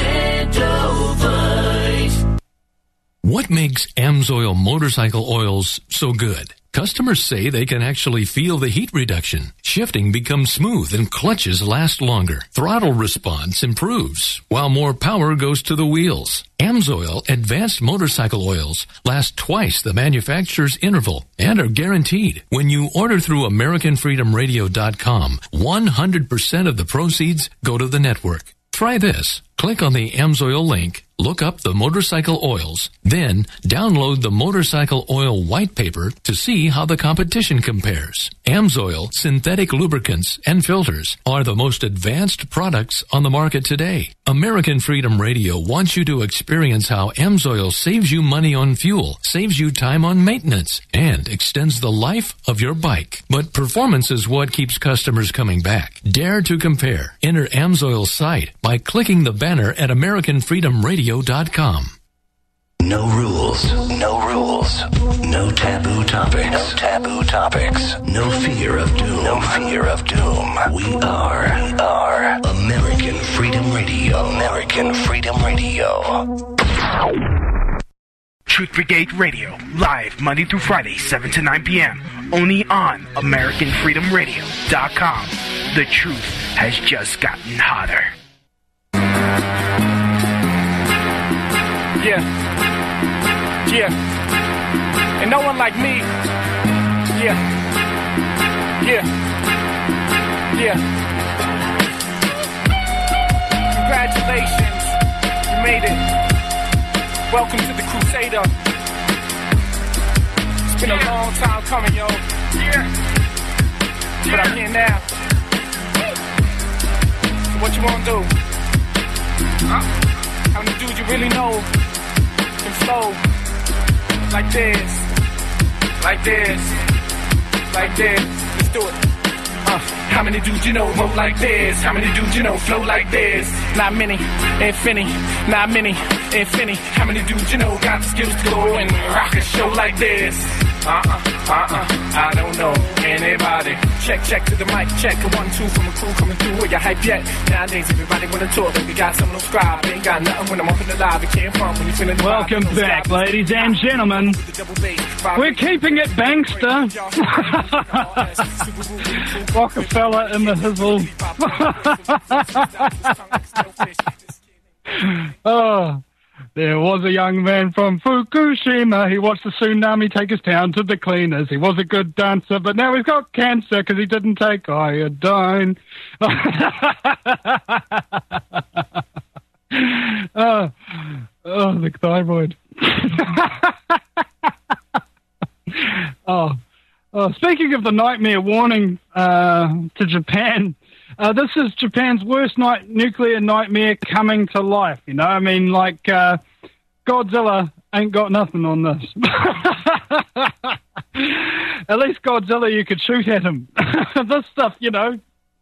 Extendovite. What makes AMSOIL motorcycle oils so good? Customers say they can actually feel the heat reduction. Shifting becomes smooth and clutches last longer. Throttle response improves, while more power goes to the wheels. AMSOIL advanced motorcycle oils last twice the manufacturer's interval and are guaranteed. When you order through American Freedom Radio dot com, one hundred percent of the proceeds go to the network. Try this. Click on the AMSOIL link, look up the motorcycle oils, then download the motorcycle oil white paper to see how the competition compares. AMSOIL synthetic lubricants and filters are the most advanced products on the market today. American Freedom Radio wants you to experience how AMSOIL saves you money on fuel, saves you time on maintenance, and extends the life of your bike. But performance is what keeps customers coming back. Dare to compare. Enter AMSOIL's site by clicking the banner at American Freedom Radio dot com. No rules, no rules, no taboo topics, no taboo topics, no fear of doom, no fear of doom. We are, we are American Freedom Radio, American Freedom Radio. Truth Brigade Radio, live Monday through Friday, seven to nine p.m. Only on American Freedom Radio dot com. The truth has just gotten hotter. Yeah, yeah, and no one like me. Yeah, yeah, yeah. Congratulations, you made it. Welcome to the Crusader. It's been a long time coming, yo. Yeah, but I'm here now. So what you wanna do? Huh? How many dudes you really know? Can flow like this, like this, like this. Let's do it. Uh, how many dudes you know roll like this? How many dudes you know flow like this? Not many, infinity, not many, infinity. How many dudes you know got the skills to go and rock a show like this? Uh-uh, uh-uh, I don't know anybody. Check, check to the mic, check a one, two from a crew coming through. Are you hype yet? Nowadays everybody wanna talk, but we got some no scribe. Ain't got nothing when I'm up in the live. It came from when you feeling the Welcome vibe. back, ladies and gentlemen. We're keeping it bankster. Rockefeller in the hizzle. Oh. There was a young man from Fukushima. He watched the tsunami take his town to the cleaners. He was a good dancer, but now he's got cancer because he didn't take iodine. oh, oh, the thyroid. oh, oh, speaking of the nightmare warning uh, to Japan, Uh, this is Japan's worst night nuclear nightmare coming to life. You know, I mean, like, uh, Godzilla ain't got nothing on this. At least Godzilla, you could shoot at him. This stuff, you know,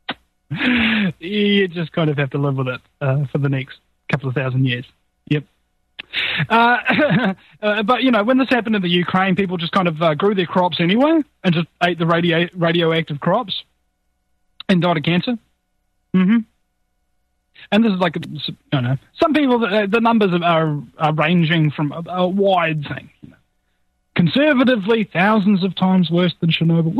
you just kind of have to live with it uh, for the next couple of thousand years. Yep. Uh, uh, but, you know, when this happened in the Ukraine, people just kind of uh, grew their crops anyway and just ate the radio- radioactive crops and died of cancer. Mm-hmm. And this is like, I don't know, some people, uh, the numbers are, are ranging from a, a wide thing. You know. Conservatively, thousands of times worse than Chernobyl.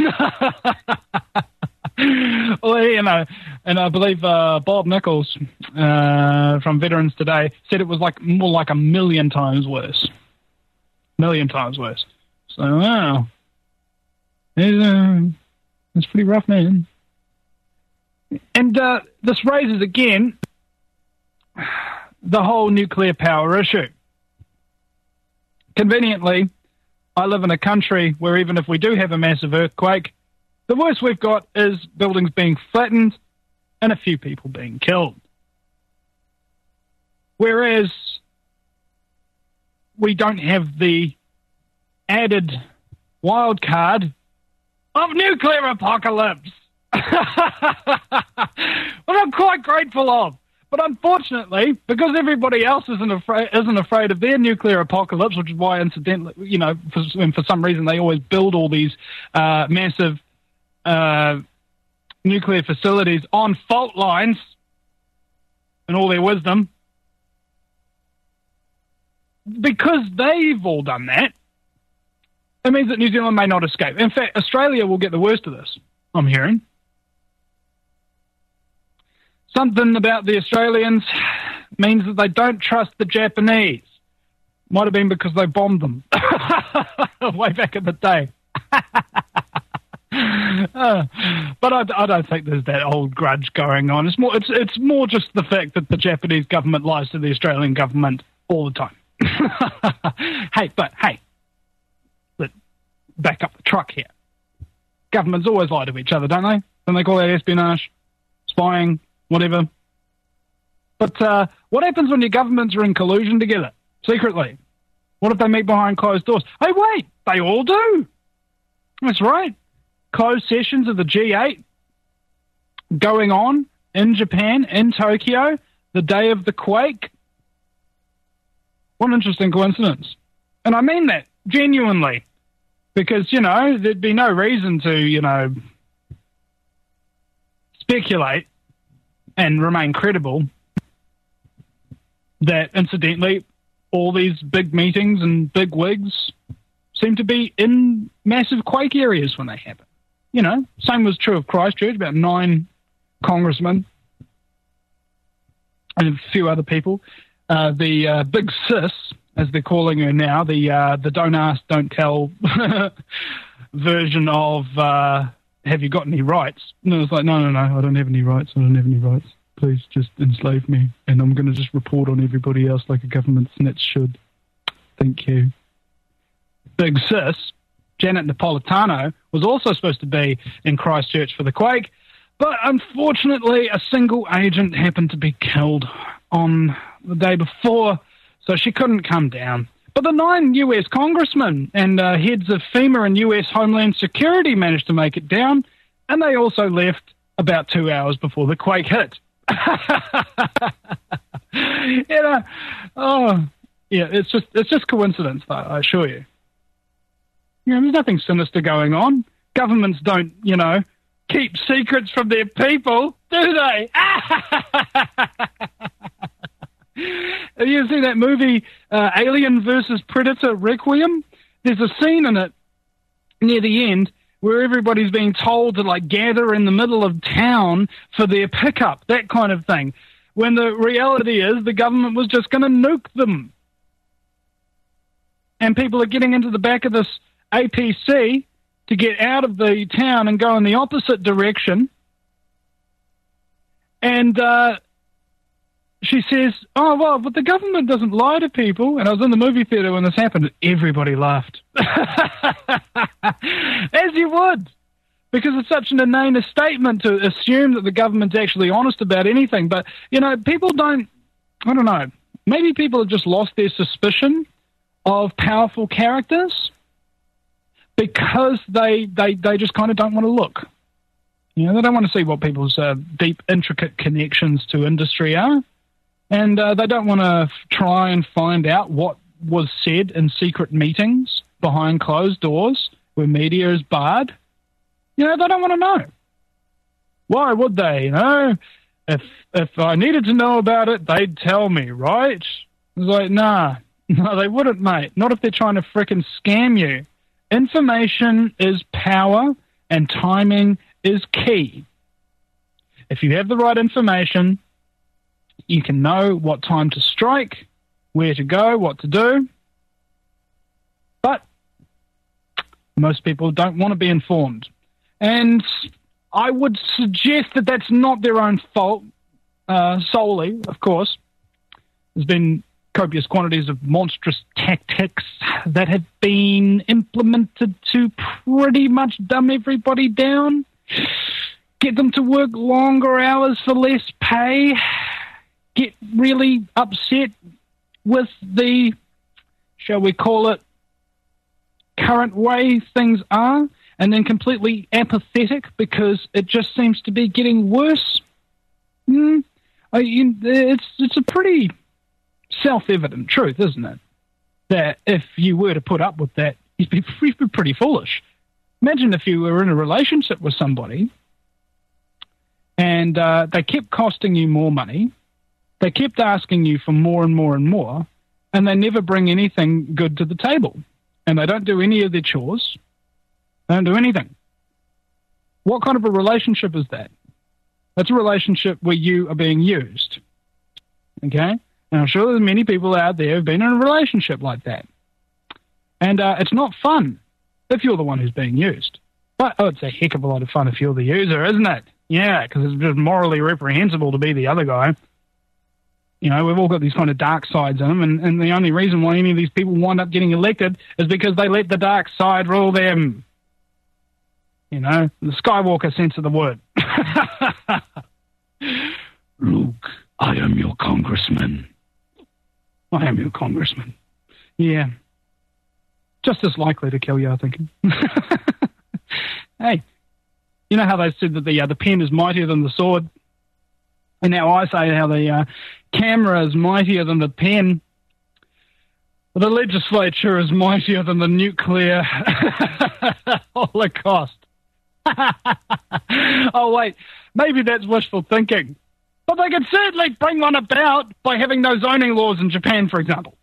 Well, you know, and I believe uh, Bob Nichols uh, from Veterans Today said it was like more like a million times worse. Million times worse. So, wow. It's, uh, it's pretty rough, man. And uh, this raises, again, the whole nuclear power issue. Conveniently, I live in a country where even if we do have a massive earthquake, the worst we've got is buildings being flattened and a few people being killed. Whereas we don't have the added wild card of nuclear apocalypse. What I'm quite grateful of. But unfortunately, because everybody else isn't afraid, isn't afraid of their nuclear apocalypse, which is why, incidentally, you know, for, and for some reason they always build all these uh, massive uh, nuclear facilities on fault lines in all their wisdom. Because they've all done that, it means that New Zealand may not escape. In fact, Australia will get the worst of this, I'm hearing. Something about the Australians means that they don't trust the Japanese. Might have been because they bombed them way back in the day. uh, but I, I don't think there's that old grudge going on. It's more, it's, it's more just the fact that the Japanese government lies to the Australian government all the time. Hey, but hey, let back up the truck here. Governments always lie to each other, don't they? Don't they call that espionage, spying? Whatever. But uh, what happens when your governments are in collusion together, secretly? What if they meet behind closed doors? Hey, wait, they all do. That's right. Closed sessions of the G eight going on in Japan, in Tokyo, the day of the quake. What an interesting coincidence. And I mean that genuinely. Because, you know, there'd be no reason to, you know, speculate and remain credible that, incidentally, all these big meetings and big wigs seem to be in massive quake areas when they happen. You know, same was true of Christchurch, about nine congressmen and a few other people. Uh, the uh, big sis, as they're calling her now, the uh, the don't ask, don't tell version of... Uh, have you got any rights? And I was like, no, no, no, I don't have any rights. I don't have any rights. Please just enslave me. And I'm going to just report on everybody else like a government snitch should. Thank you. Big sis, Janet Napolitano, was also supposed to be in Christchurch for the quake, but unfortunately a single agent happened to be killed on the day before, so she couldn't come down. But the nine U S congressmen and uh, heads of FEMA and U S Homeland Security managed to make it down, and they also left about two hours before the quake hit. You know, oh, yeah, it's just it's just coincidence, though, I assure you. You know, there's nothing sinister going on. Governments don't, you know, keep secrets from their people, do they? Have you seen that movie, uh, Alien versus Predator Requiem? There's a scene in it near the end where everybody's being told to, like, gather in the middle of town for their pickup, that kind of thing, when the reality is the government was just going to nuke them. And people are getting into the back of this A P C to get out of the town and go in the opposite direction. And, uh... she says, oh, well, but the government doesn't lie to people. And I was in the movie theater when this happened, and everybody laughed. As you would. Because it's such an inane statement to assume that the government's actually honest about anything. But, you know, people don't, I don't know, maybe people have just lost their suspicion of powerful characters because they, they, they just kind of don't want to look. You know, they don't want to see what people's uh, deep, intricate connections to industry are. And uh, they don't want to f- try and find out what was said in secret meetings behind closed doors where media is barred. You know, they don't want to know. Why would they, you know? If if I needed to know about it, they'd tell me, right? It's like, nah, No, they wouldn't, mate. Not if they're trying to frickin' scam you. Information is power, and timing is key. If you have the right information, you can know what time to strike, where to go, what to do. But most people don't want to be informed. And I would suggest that that's not their own fault, uh, solely, of course. There's been copious quantities of monstrous tactics that have been implemented to pretty much dumb everybody down, get them to work longer hours for less pay, get really upset with the, shall we call it, current way things are, and then completely apathetic because it just seems to be getting worse. Mm, I, you, it's it's a pretty self-evident truth, isn't it? That if you were to put up with that, you'd be, you'd be pretty foolish. Imagine if you were in a relationship with somebody and uh, they kept costing you more money, they kept asking you for more and more and more, and they never bring anything good to the table. And they don't do any of their chores. They don't do anything. What kind of a relationship is that? That's a relationship where you are being used. Okay? And I'm sure there's many people out there who've been in a relationship like that. And uh, it's not fun if you're the one who's being used. But, oh, it's a heck of a lot of fun if you're the user, isn't it? Yeah, because it's just morally reprehensible to be the other guy. You know, we've all got these kind of dark sides in them, and, and the only reason why any of these people wind up getting elected is because they let the dark side rule them. You know, the Skywalker sense of the word. Luke, I am your congressman. I am your congressman. Yeah. Just as likely to kill you, I think. Hey, you know how they said that the uh, the pen is mightier than the sword? And now I say how the uh, camera is mightier than the pen. The legislature is mightier than the nuclear holocaust. Oh, wait, maybe that's wishful thinking. But they could certainly bring one about by having no zoning laws in Japan, for example.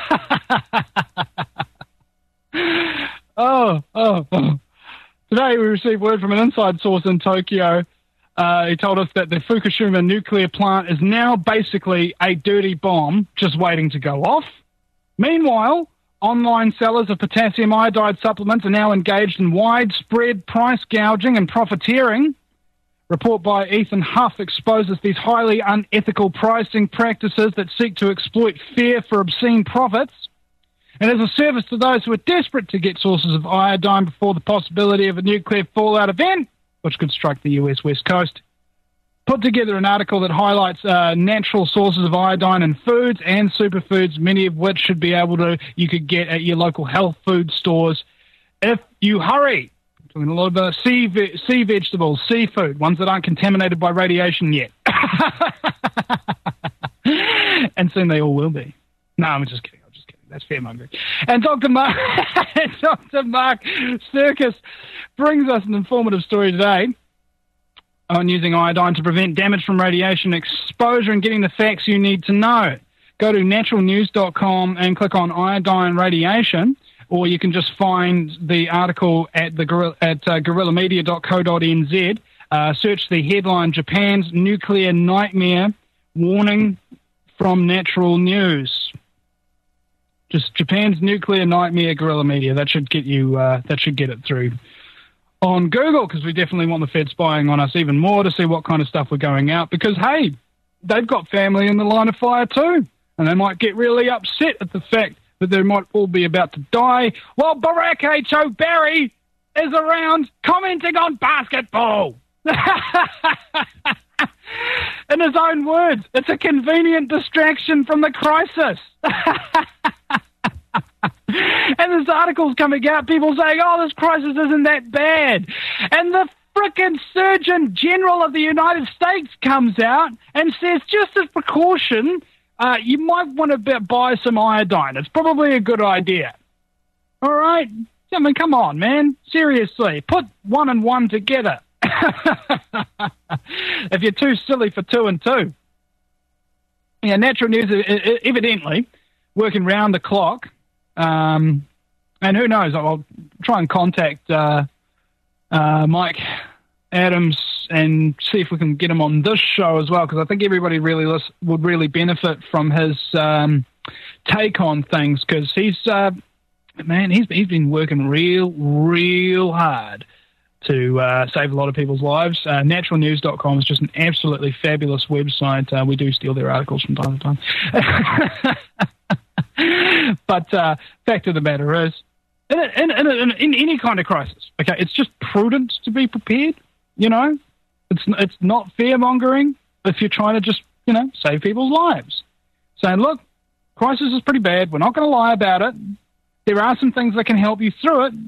oh, oh, oh. Today we received word from an inside source in Tokyo. Uh, he told us that the Fukushima nuclear plant is now basically a dirty bomb just waiting to go off. Meanwhile, online sellers of potassium iodide supplements are now engaged in widespread price gouging and profiteering. Report by Ethan Huff exposes these highly unethical pricing practices that seek to exploit fear for obscene profits. And as a service to those who are desperate to get sources of iodine before the possibility of a nuclear fallout event, which could strike the U S West Coast, put together an article that highlights uh, natural sources of iodine in foods and superfoods, many of which should be able to you could get at your local health food stores if you hurry. Talking a lot about sea, ve- sea vegetables, seafood, ones that aren't contaminated by radiation yet. And soon they all will be. No, I'm just kidding. I'm just kidding. That's fear-mongering. And Doctor Mark, Doctor Mark Circus brings us an informative story today on using iodine to prevent damage from radiation exposure and getting the facts you need to know. Go to natural news dot com and click on iodine radiation, or you can just find the article at the gorilla, at uh, gorilla media dot co dot n z. Uh, search the headline, Japan's Nuclear Nightmare, Warning from Natural News. Just Japan's Nuclear Nightmare, Gorilla Media. That should get you, uh, that should get it through on Google, because we definitely want the Fed spying on us even more to see what kind of stuff we're going out, because, hey, they've got family in the line of fire too, and they might get really upset at the fact that they might all be about to die while Barack H. O'Barry is around commenting on basketball. In his own words, it's a convenient distraction from the crisis. And this article's coming out, people saying, oh, this crisis isn't that bad. And the frickin' Surgeon General of the United States comes out and says, just as precaution, uh, you might want to buy some iodine. It's probably a good idea. All right? I mean, come on, man. Seriously. Put one and one together. If you're too silly for two and two. Yeah, Natural News, evidently, working round the clock. Um, and who knows, I'll try and contact uh, uh, Mike Adams and see if we can get him on this show as well, because I think everybody really lis- would really benefit from his um, take on things, because he's, uh, man, he's, he's been working real, real hard to uh, save a lot of people's lives. Uh, natural news dot com is just an absolutely fabulous website. Uh, we do steal their articles from time to time. But uh, fact of the matter is, in, in, in, in any kind of crisis, okay, it's just prudent to be prepared, you know? It's, it's not fear-mongering if you're trying to just, you know, save people's lives. Saying, look, crisis is pretty bad. We're not going to lie about it. There are some things that can help you through it.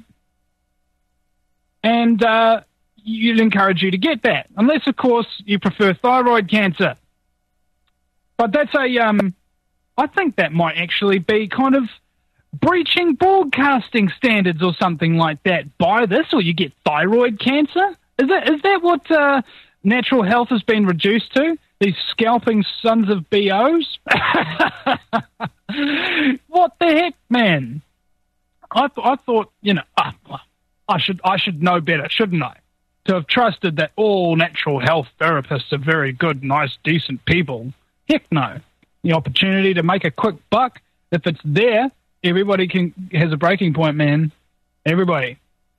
And uh, you'd encourage you to get that, unless, of course, you prefer thyroid cancer. But that's a, um, I think that might actually be kind of breaching broadcasting standards or something like that. Buy this or you get thyroid cancer? Is that is that what uh, natural health has been reduced to? These scalping sons of B Os? What the heck, man? I, th- I thought, you know, uh, I should I should know better, shouldn't I? To have trusted that all natural health therapists are very good, nice, decent people. Heck no. The opportunity to make a quick buck, if it's there, everybody can has a breaking point, man. Everybody.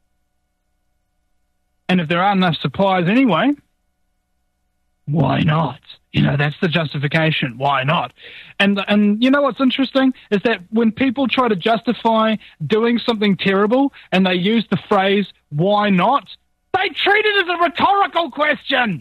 And if there aren't enough supplies anyway, why not? You know, that's the justification. Why not? And and you know what's interesting is that when people try to justify doing something terrible and they use the phrase, why not? They treat it as a rhetorical question.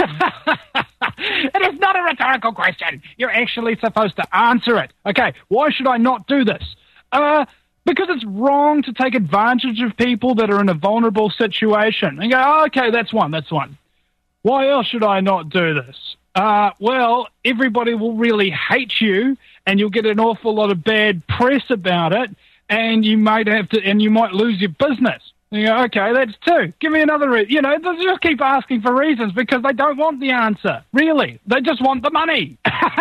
It is not a rhetorical question. You're actually supposed to answer it. Okay, why should I not do this? Uh, because it's wrong to take advantage of people that are in a vulnerable situation. And go, oh, okay, that's one, that's one. Why else should I not do this? Uh, well, everybody will really hate you, and you'll get an awful lot of bad press about it, and you might have to, and you might lose your business. And you go, okay, that's two. Give me another reason. You know, they just keep asking for reasons because they don't want the answer. Really, they just want the money.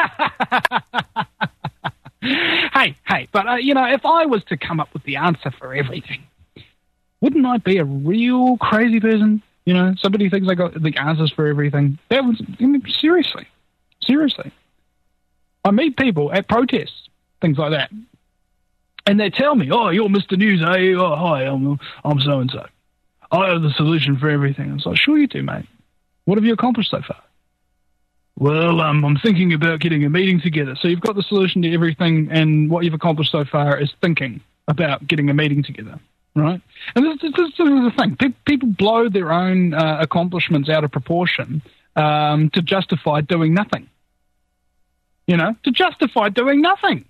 hey, hey, but uh, you know, if I was to come up with the answer for everything, wouldn't I be a real crazy person? You know, somebody thinks I got the answers for everything. That was, I mean, seriously, seriously. I meet people at protests, things like that, and they tell me, "Oh, you're Mister News, eh? Oh, hi, I'm I'm so and so. I have the solution for everything." And so, sure you do, mate. What have you accomplished so far? Well, um, I'm thinking about getting a meeting together. So you've got the solution to everything, and what you've accomplished so far is thinking about getting a meeting together. Right, and this, this, this is the thing. Pe- people blow their own uh, accomplishments out of proportion um, to justify doing nothing. You know, to justify doing nothing.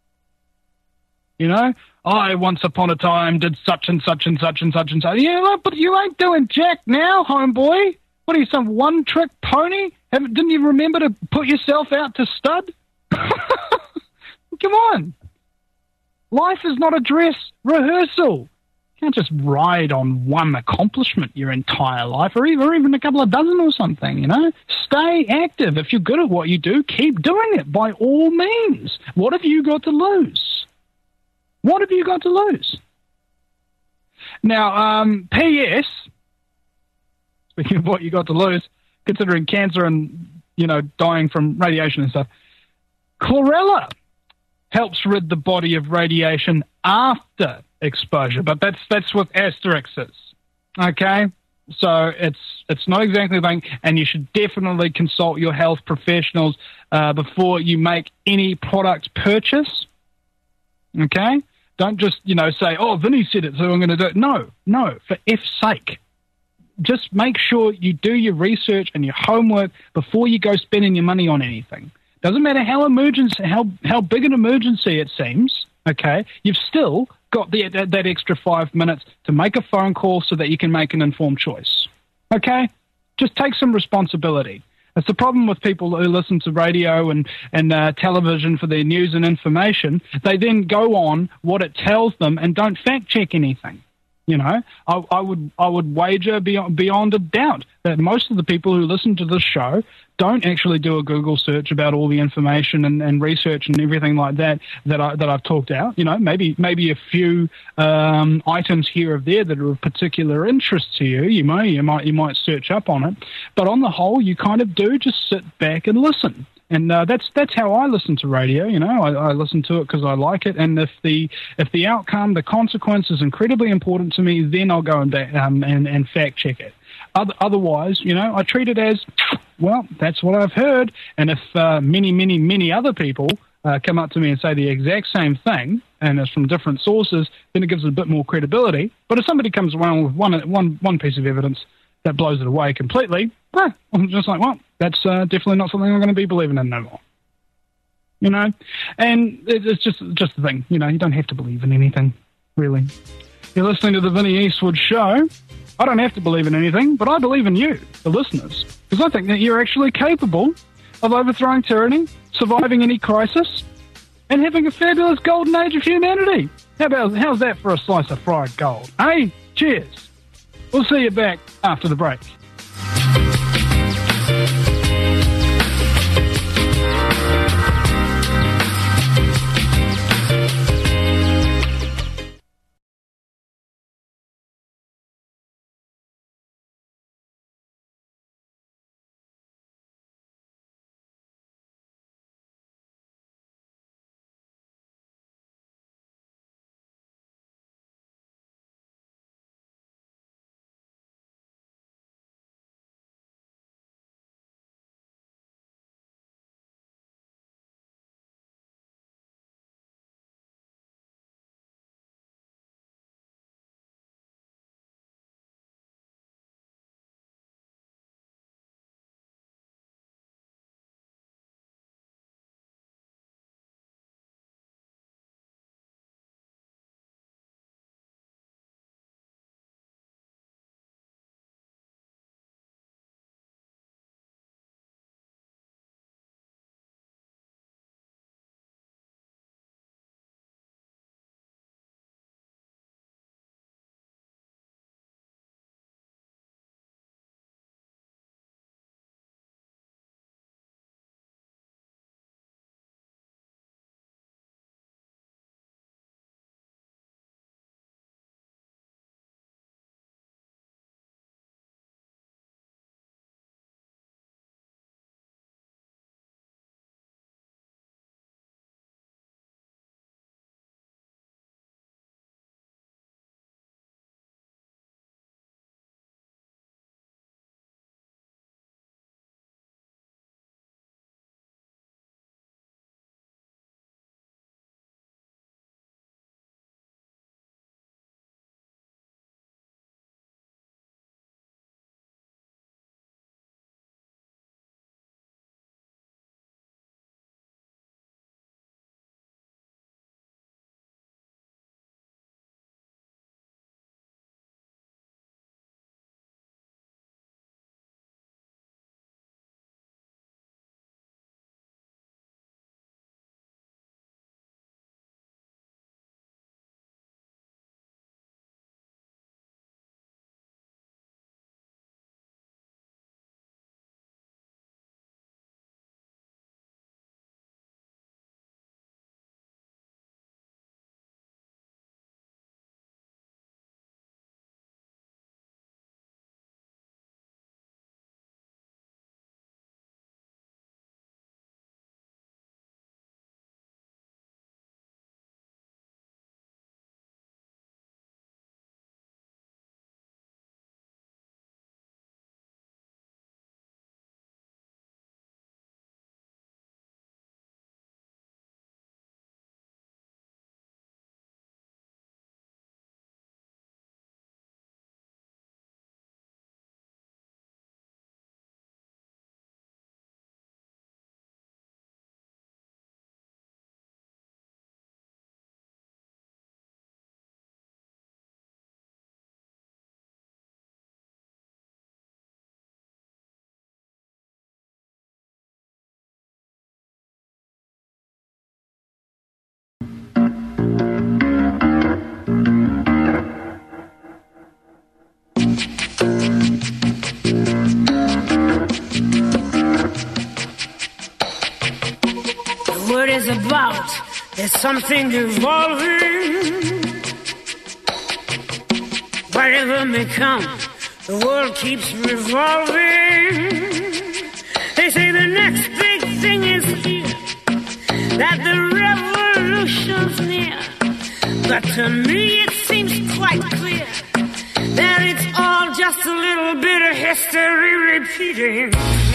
You know, I once upon a time did such and such and such and such and such. Yeah, but you ain't doing jack now, homeboy. What are you, some one-trick pony? Haven't, didn't you remember to put yourself out to stud? Come on. Life is not a dress rehearsal. You can't just ride on one accomplishment your entire life, or even, or even a couple of dozen or something, you know? Stay active. If you're good at what you do, keep doing it by all means. What have you got to lose? What have you got to lose? Now, um, P S, speaking of what you got to lose, considering cancer and, you know, dying from radiation and stuff, chlorella helps rid the body of radiation after exposure, but that's that's with asterisks. Okay, so it's it's not exactly the thing, and you should definitely consult your health professionals uh, before you make any product purchase. Okay, don't just you know say, "Oh, Vinny said it, so I'm going to do it." No, no, for F's sake, just make sure you do your research and your homework before you go spending your money on anything. Doesn't matter how emergency, how how big an emergency it seems. Okay, you've still got the, that, that extra five minutes to make a phone call so that you can make an informed choice. Okay? Just take some responsibility. It's the problem with people who listen to radio and, and uh, television for their news and information. They then go on what it tells them and don't fact-check anything. You know, I, I would I would wager beyond, beyond a doubt that most of the people who listen to this show don't actually do a Google search about all the information and, and research and everything like that that I that I've talked out. You know, maybe maybe a few um, items here or there that are of particular interest to you. You may you might you might search up on it, but on the whole, you kind of do just sit back and listen. And uh, that's that's how I listen to radio. You know, I, I listen to it because I like it. And if the if the outcome, the consequence is incredibly important to me, then I'll go and back, um, and, and fact check it. Other, otherwise, you know, I treat it as, well, that's what I've heard. And if uh, many, many, many other people uh, come up to me and say the exact same thing, and it's from different sources, then it gives it a bit more credibility. But if somebody comes around with one one one piece of evidence that blows it away completely, well, I'm just like, well, that's uh, definitely not something I'm going to be believing in no more. You know? And it's just just the thing. You know, you don't have to believe in anything, really. You're listening to the Vinnie Eastwood Show. I don't have to believe in anything, but I believe in you, the listeners, because I think that you're actually capable of overthrowing tyranny, surviving any crisis, and having a fabulous golden age of humanity. How about, how's that for a slice of fried gold? Hey, cheers. We'll see you back after the break. something evolving. Whatever may come, the world keeps revolving. They say the next big thing is here, that the revolution's near. But to me it seems quite clear that it's all just a little bit of history repeating.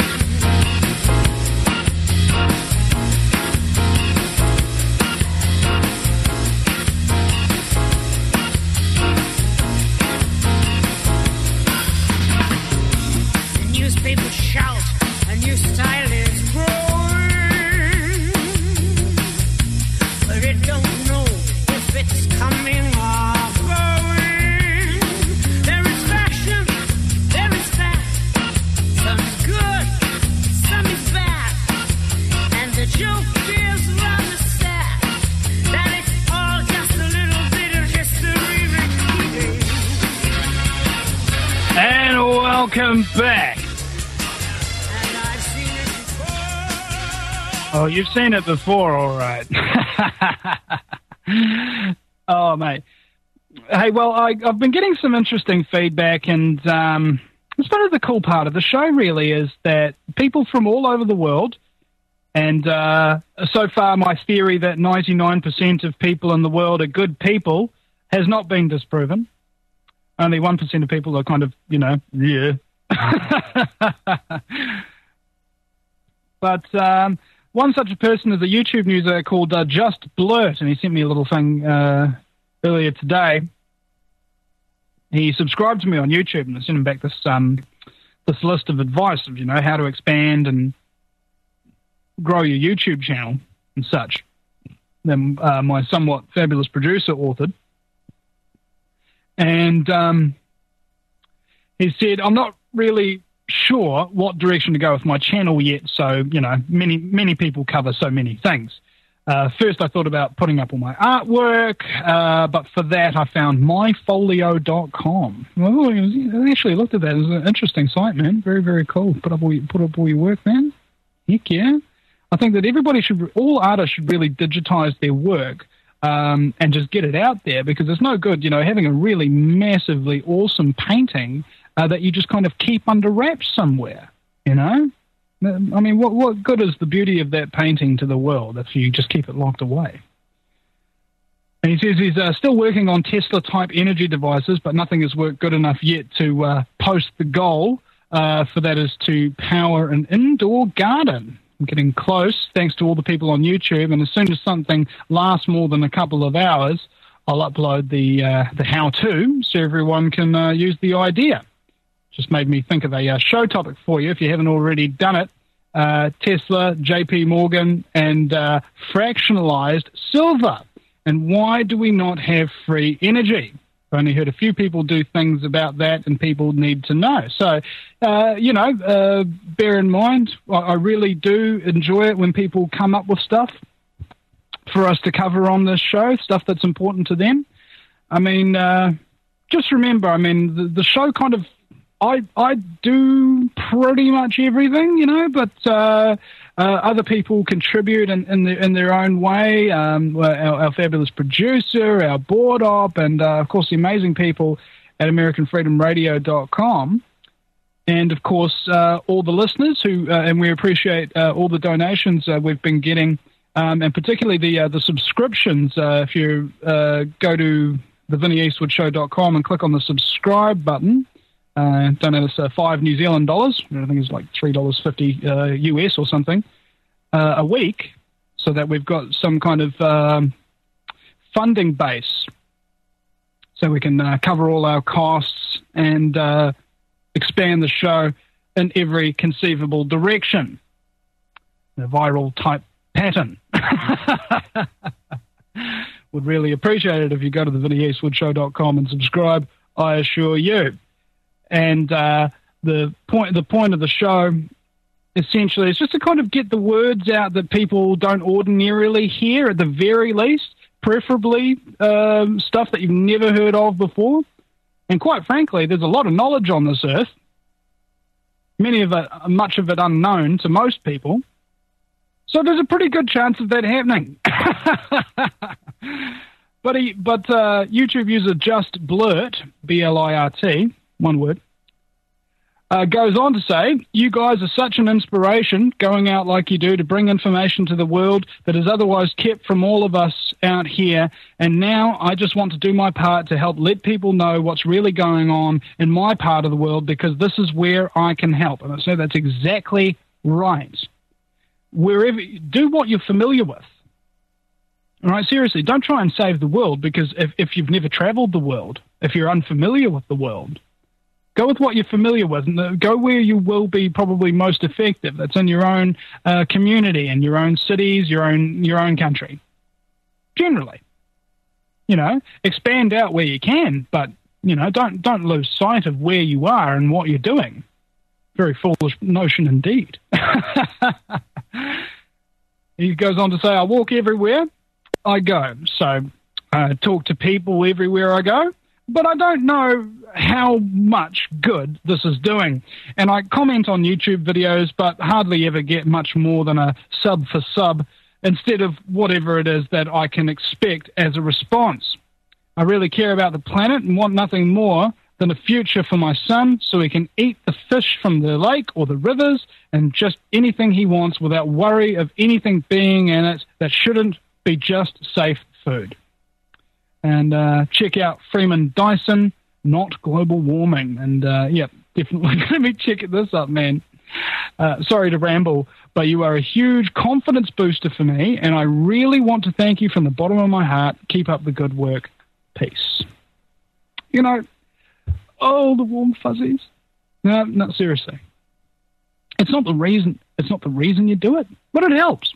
The newspapers shout, a new style is growing, but it don't know if it's coming or going. There is fashion, there is fat, some is good, some is bad, and the joke is rather sad that it's all just a little bit of history repeating. And welcome back. Oh, you've seen it before, all right. Oh, mate. Hey, well, I, I've been getting some interesting feedback, and um, it's part of the cool part of the show, really, is that people from all over the world, and uh, so far my theory that ninety-nine percent of people in the world are good people has not been disproven. Only one percent of people are kind of, you know, yeah. But um, one such a person is a YouTube user called uh, Just Blurt, and he sent me a little thing uh, earlier today. He subscribed to me on YouTube, and I sent him back this um, this list of advice of, you know, how to expand and grow your YouTube channel and such. Then uh, my somewhat fabulous producer authored. And um, he said, I'm not really sure what direction to go with my channel yet, so, you know, many many people cover so many things. Uh, first I thought about putting up all my artwork, uh, but for that I found my folio dot com. Well, I actually looked at that. It was an interesting site, man. Very, very cool. Put up all your, put up all your work, man. Heck yeah. I think that everybody should, all artists should really digitize their work um, and just get it out there, because it's no good, you know, having a really massively awesome painting Uh, that you just kind of keep under wraps somewhere, you know? I mean, what what good is the beauty of that painting to the world if you just keep it locked away? And he says he's uh, still working on Tesla-type energy devices, but nothing has worked good enough yet to uh, post the goal uh, for that is to power an indoor garden. I'm getting close, thanks to all the people on YouTube, and as soon as something lasts more than a couple of hours, I'll upload the, uh, the how-to so everyone can uh, use the idea. Just made me think of a uh, show topic for you if you haven't already done it. Uh, Tesla, J P Morgan, and uh, fractionalized silver. And why do we not have free energy? I've only heard a few people do things about that, and people need to know. So, uh, you know, uh, bear in mind, I, I really do enjoy it when people come up with stuff for us to cover on this show, stuff that's important to them. I mean, uh, just remember, I mean, the, the show kind of, I I do pretty much everything, you know, but uh, uh, other people contribute in, in, the, in their own way. Um, our, our fabulous producer, our board op, and, uh, of course, the amazing people at American Freedom Radio dot com. And, of course, uh, all the listeners who, uh, and we appreciate uh, all the donations uh, we've been getting, um, and particularly the uh, the subscriptions. Uh, if you uh, go to the Vinnie Eastwood Show dot com and click on the subscribe button, Uh, donate us uh, five New Zealand dollars. I think it's like three dollars fifty uh, U S or something uh, a week, so that we've got some kind of um, funding base, so we can uh, cover all our costs and uh, expand the show in every conceivable direction, a viral type pattern. Would really appreciate it if you go to the Vinnie Eastwood Show dot com and subscribe, I assure you. And uh, the point the point of the show, essentially, is just to kind of get the words out that people don't ordinarily hear, at the very least, preferably um, stuff that you've never heard of before. And quite frankly, there's a lot of knowledge on this earth, many of it, much of it unknown to most people. So there's a pretty good chance of that happening. but he, but uh, YouTube user Just Blurt, B L I R T, one word, uh, goes on to say, you guys are such an inspiration, going out like you do to bring information to the world that is otherwise kept from all of us out here. And now I just want to do my part to help let people know what's really going on in my part of the world, because this is where I can help. And I say that's exactly right. Wherever, do what you're familiar with. All right, seriously, don't try and save the world, because if, if you've never traveled the world, if you're unfamiliar with the world, go with what you're familiar with, and go where you will be probably most effective. That's in your own uh, community, in your own cities, your own your own country. Generally, you know, expand out where you can, but you know, don't don't lose sight of where you are and what you're doing. Very foolish notion indeed. He goes on to say, I walk everywhere I go. So I talk to people everywhere I go, but I don't know how much good this is doing. And I comment on YouTube videos, but hardly ever get much more than a sub for sub instead of whatever it is that I can expect as a response. I really care about the planet and want nothing more than a future for my son so he can eat the fish from the lake or the rivers and just anything he wants without worry of anything being in it that shouldn't be just safe food. And uh, check out Freeman Dyson, Not Global Warming. And, uh, yeah, definitely going to be checking this up, man. Uh, sorry to ramble, but you are a huge confidence booster for me, and I really want to thank you from the bottom of my heart. Keep up the good work. Peace. You know, oh, the warm fuzzies. No, no, seriously. It's not the reason. It's not the reason you do it, but it helps.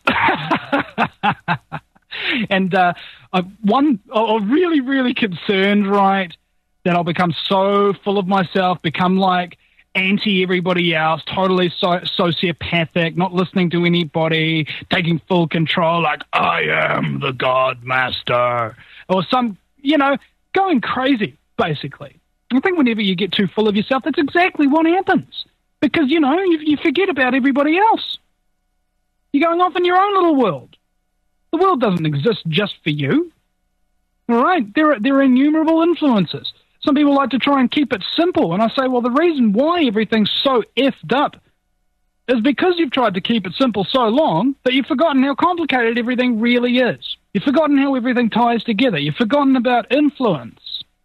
And uh, I'm one, I'm really, really concerned, right, that I'll become so full of myself, become like anti everybody else, totally so- sociopathic, not listening to anybody, taking full control, like I am the God Master, or some, you know, going crazy, basically. I think whenever you get too full of yourself, that's exactly what happens. Because, you know, you, you forget about everybody else. You're going off in your own little world. The world doesn't exist just for you. All right? There are, there are innumerable influences. Some people like to try and keep it simple. And I say, well, the reason why everything's so effed up is because you've tried to keep it simple so long that you've forgotten how complicated everything really is. You've forgotten how everything ties together. You've forgotten about influence.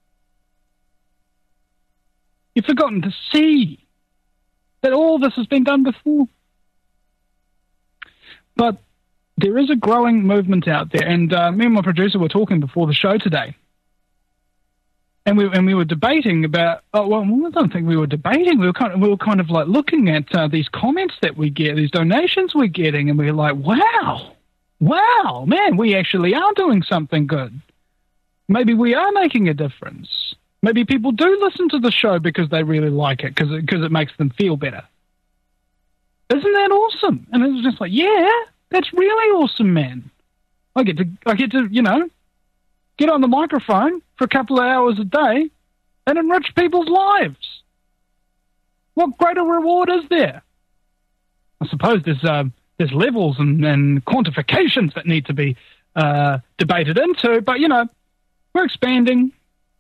You've forgotten to see that all this has been done before. But there is a growing movement out there, and uh, me and my producer were talking before the show today, and we and we were debating about. Oh well, I don't think we were debating. We were kind of we were kind of like looking at uh, these comments that we get, these donations we're getting, and we were like, wow, wow, man, we actually are doing something good. Maybe we are making a difference. Maybe people do listen to the show because they really like it, because because it makes them feel better. Isn't that awesome? And it was just like, yeah, that's really awesome, man. I get to, I get to, you know, get on the microphone for a couple of hours a day and enrich people's lives. What greater reward is there? I suppose there's uh, there's levels and, and quantifications that need to be uh, debated into, but you know, we're expanding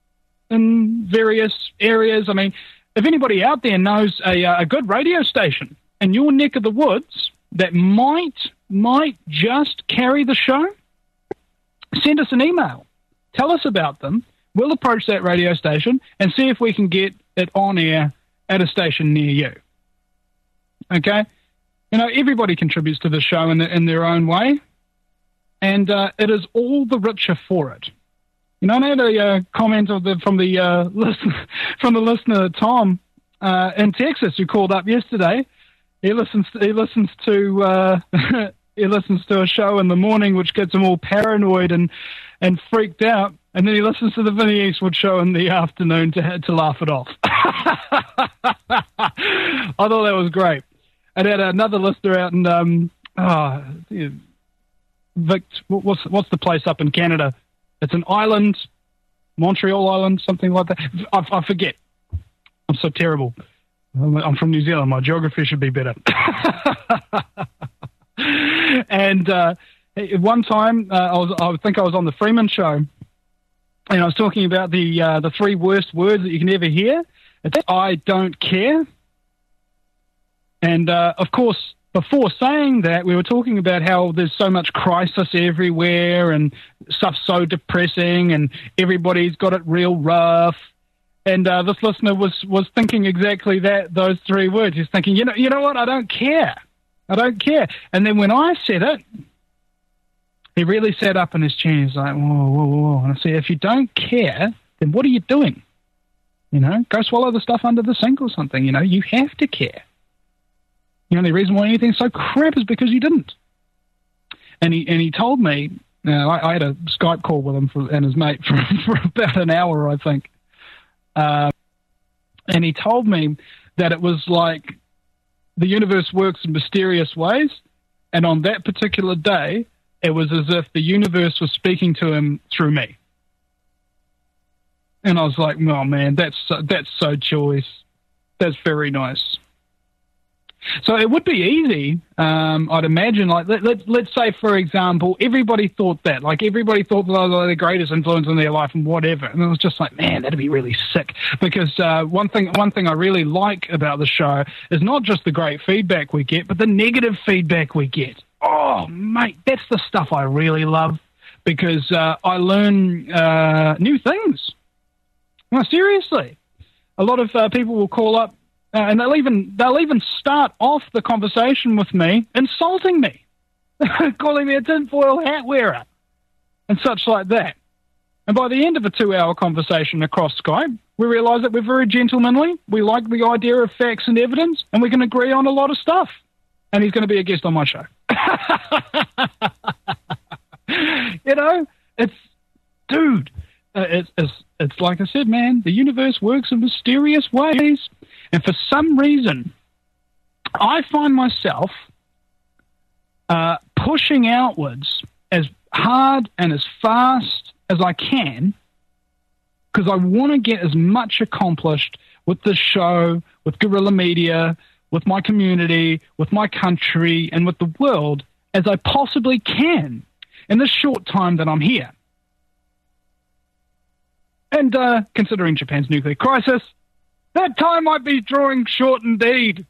in various areas. I mean, if anybody out there knows a, a good radio station in your neck of the woods that might might just carry the show, send us an email. Tell us about them. We'll approach that radio station and see if we can get it on air at a station near you. Okay? You know, everybody contributes to the show in, the, in their own way, and uh, it is all the richer for it. You know, I had a uh, comment of the, from the uh, listen, from the listener Tom uh, in Texas who called up yesterday. He listens. To, he listens to. Uh, he listens to a show in the morning, which gets him all paranoid and and freaked out, and then he listens to the Vinny Eastwood show in the afternoon to to laugh it off. I thought that was great. And had another listener out in um, oh, Vic. What's what's the place up in Canada? It's an island, Montreal Island, something like that. I, I forget. I'm so terrible. I'm from New Zealand. My geography should be better. and And uh, one time, uh, I was I think I was on the Freeman Show, and I was talking about the uh, the three worst words that you can ever hear. It's I don't care. And uh, of course, before saying that, we were talking about how there's so much crisis everywhere and stuff's so depressing and everybody's got it real rough. And uh, this listener was, was thinking exactly that, those three words. He's thinking, you know, you know what? I don't care. I don't care. And then when I said it, he really sat up in his chair. He's like, whoa, whoa, whoa. And I said, if you don't care, then what are you doing? You know, go swallow the stuff under the sink or something. You know, you have to care. The only reason why anything's so crap is because you didn't. And he and he told me, uh, I, I had a Skype call with him for, and his mate for, for about an hour, I think. Uh, and he told me that it was like the universe works in mysterious ways. And on that particular day, it was as if the universe was speaking to him through me. And I was like, oh, man, that's so, that's so choice. That's very nice. So it would be easy, um, I'd imagine, like, let, let, let's say, for example, everybody thought that. Like, everybody thought that they were the greatest influence in their life and whatever. And it was just like, man, that'd be really sick. Because uh, one thing one thing I really like about the show is not just the great feedback we get, but the negative feedback we get. Oh, mate, that's the stuff I really love. Because uh, I learn uh, new things. No, seriously. A lot of uh, people will call up, Uh, and they'll even they'll even start off the conversation with me insulting me, calling me a tinfoil hat wearer, and such like that. And by the end of a two-hour conversation across Skype, we realise that we're very gentlemanly, we like the idea of facts and evidence, and we can agree on a lot of stuff. And he's going to be a guest on my show. You know, it's, dude, uh, it's, it's, it's like I said, man, the universe works in mysterious ways. And for some reason, I find myself uh, pushing outwards as hard and as fast as I can because I want to get as much accomplished with this show, with Guerrilla Media, with my community, with my country, and with the world as I possibly can in this short time that I'm here. And uh, considering Japan's nuclear crisis, that time might be drawing short indeed.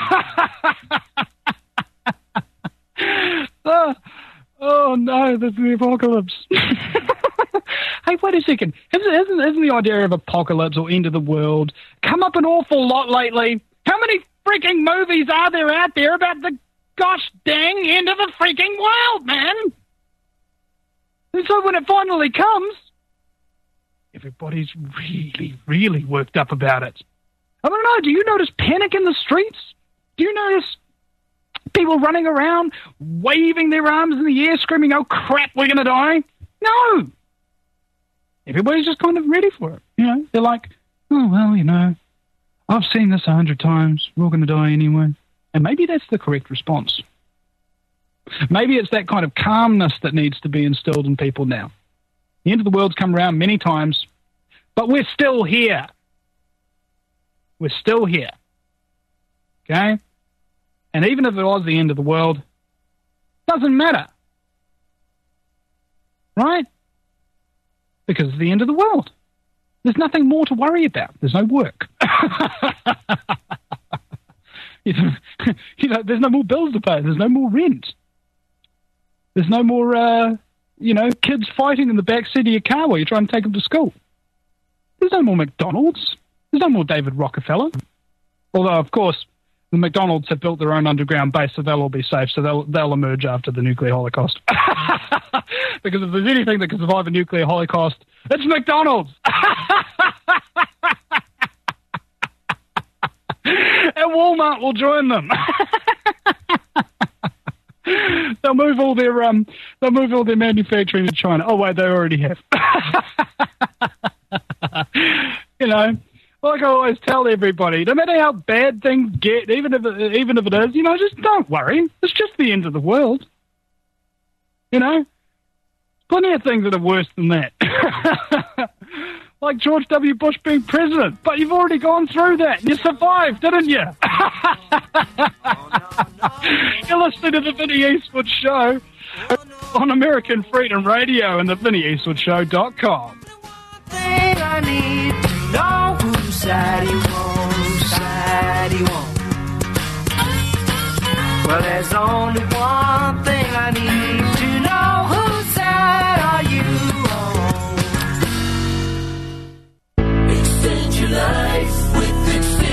oh, oh no, there's the apocalypse. Hey, wait a second. Hasn't, hasn't, hasn't the idea of apocalypse or end of the world come up an awful lot lately? How many freaking movies are there out there about the gosh dang end of the freaking world, man? And so when it finally comes, everybody's really, really worked up about it. I don't know, do you notice panic in the streets? Do you notice people running around, waving their arms in the air, screaming, oh crap, we're going to die? No! Everybody's just kind of ready for it. You know, they're like, oh, well, you know, I've seen this a hundred times, we're all going to die anyway. And maybe that's the correct response. Maybe it's that kind of calmness that needs to be instilled in people now. The end of the world's come around many times, but we're still here. We're still here. Okay? And even if it was the end of the world, doesn't matter. Right? Because it's the end of the world. There's nothing more to worry about. There's no work. you, know, you know, there's no more bills to pay. There's no more rent. There's no more, uh, you know, kids fighting in the back seat of your car while you're trying to take them to school. There's no more McDonald's. There's no more David Rockefeller. Although, of course, the McDonald's have built their own underground base, so they'll all be safe, so they'll they'll emerge after the nuclear holocaust. Because if there's anything that can survive a nuclear holocaust, it's McDonald's! And Walmart will join them. They'll move all their um they'll move all their manufacturing to China. Oh wait, they already have. You know, like I always tell everybody, no matter how bad things get, even if it, even if it is, you know, just don't worry. It's just the end of the world. You know, plenty of things that are worse than that. Like George W. Bush being president, but you've already gone through that. You survived, didn't you? You're listening to the Vinnie Eastwood Show on American Freedom Radio and the Vinnie Eastwood Show dot com. Thing I need to know whose side he won't, whose side he won't. Well, there's only one thing I need to know. Whose side are you on? Extend your life with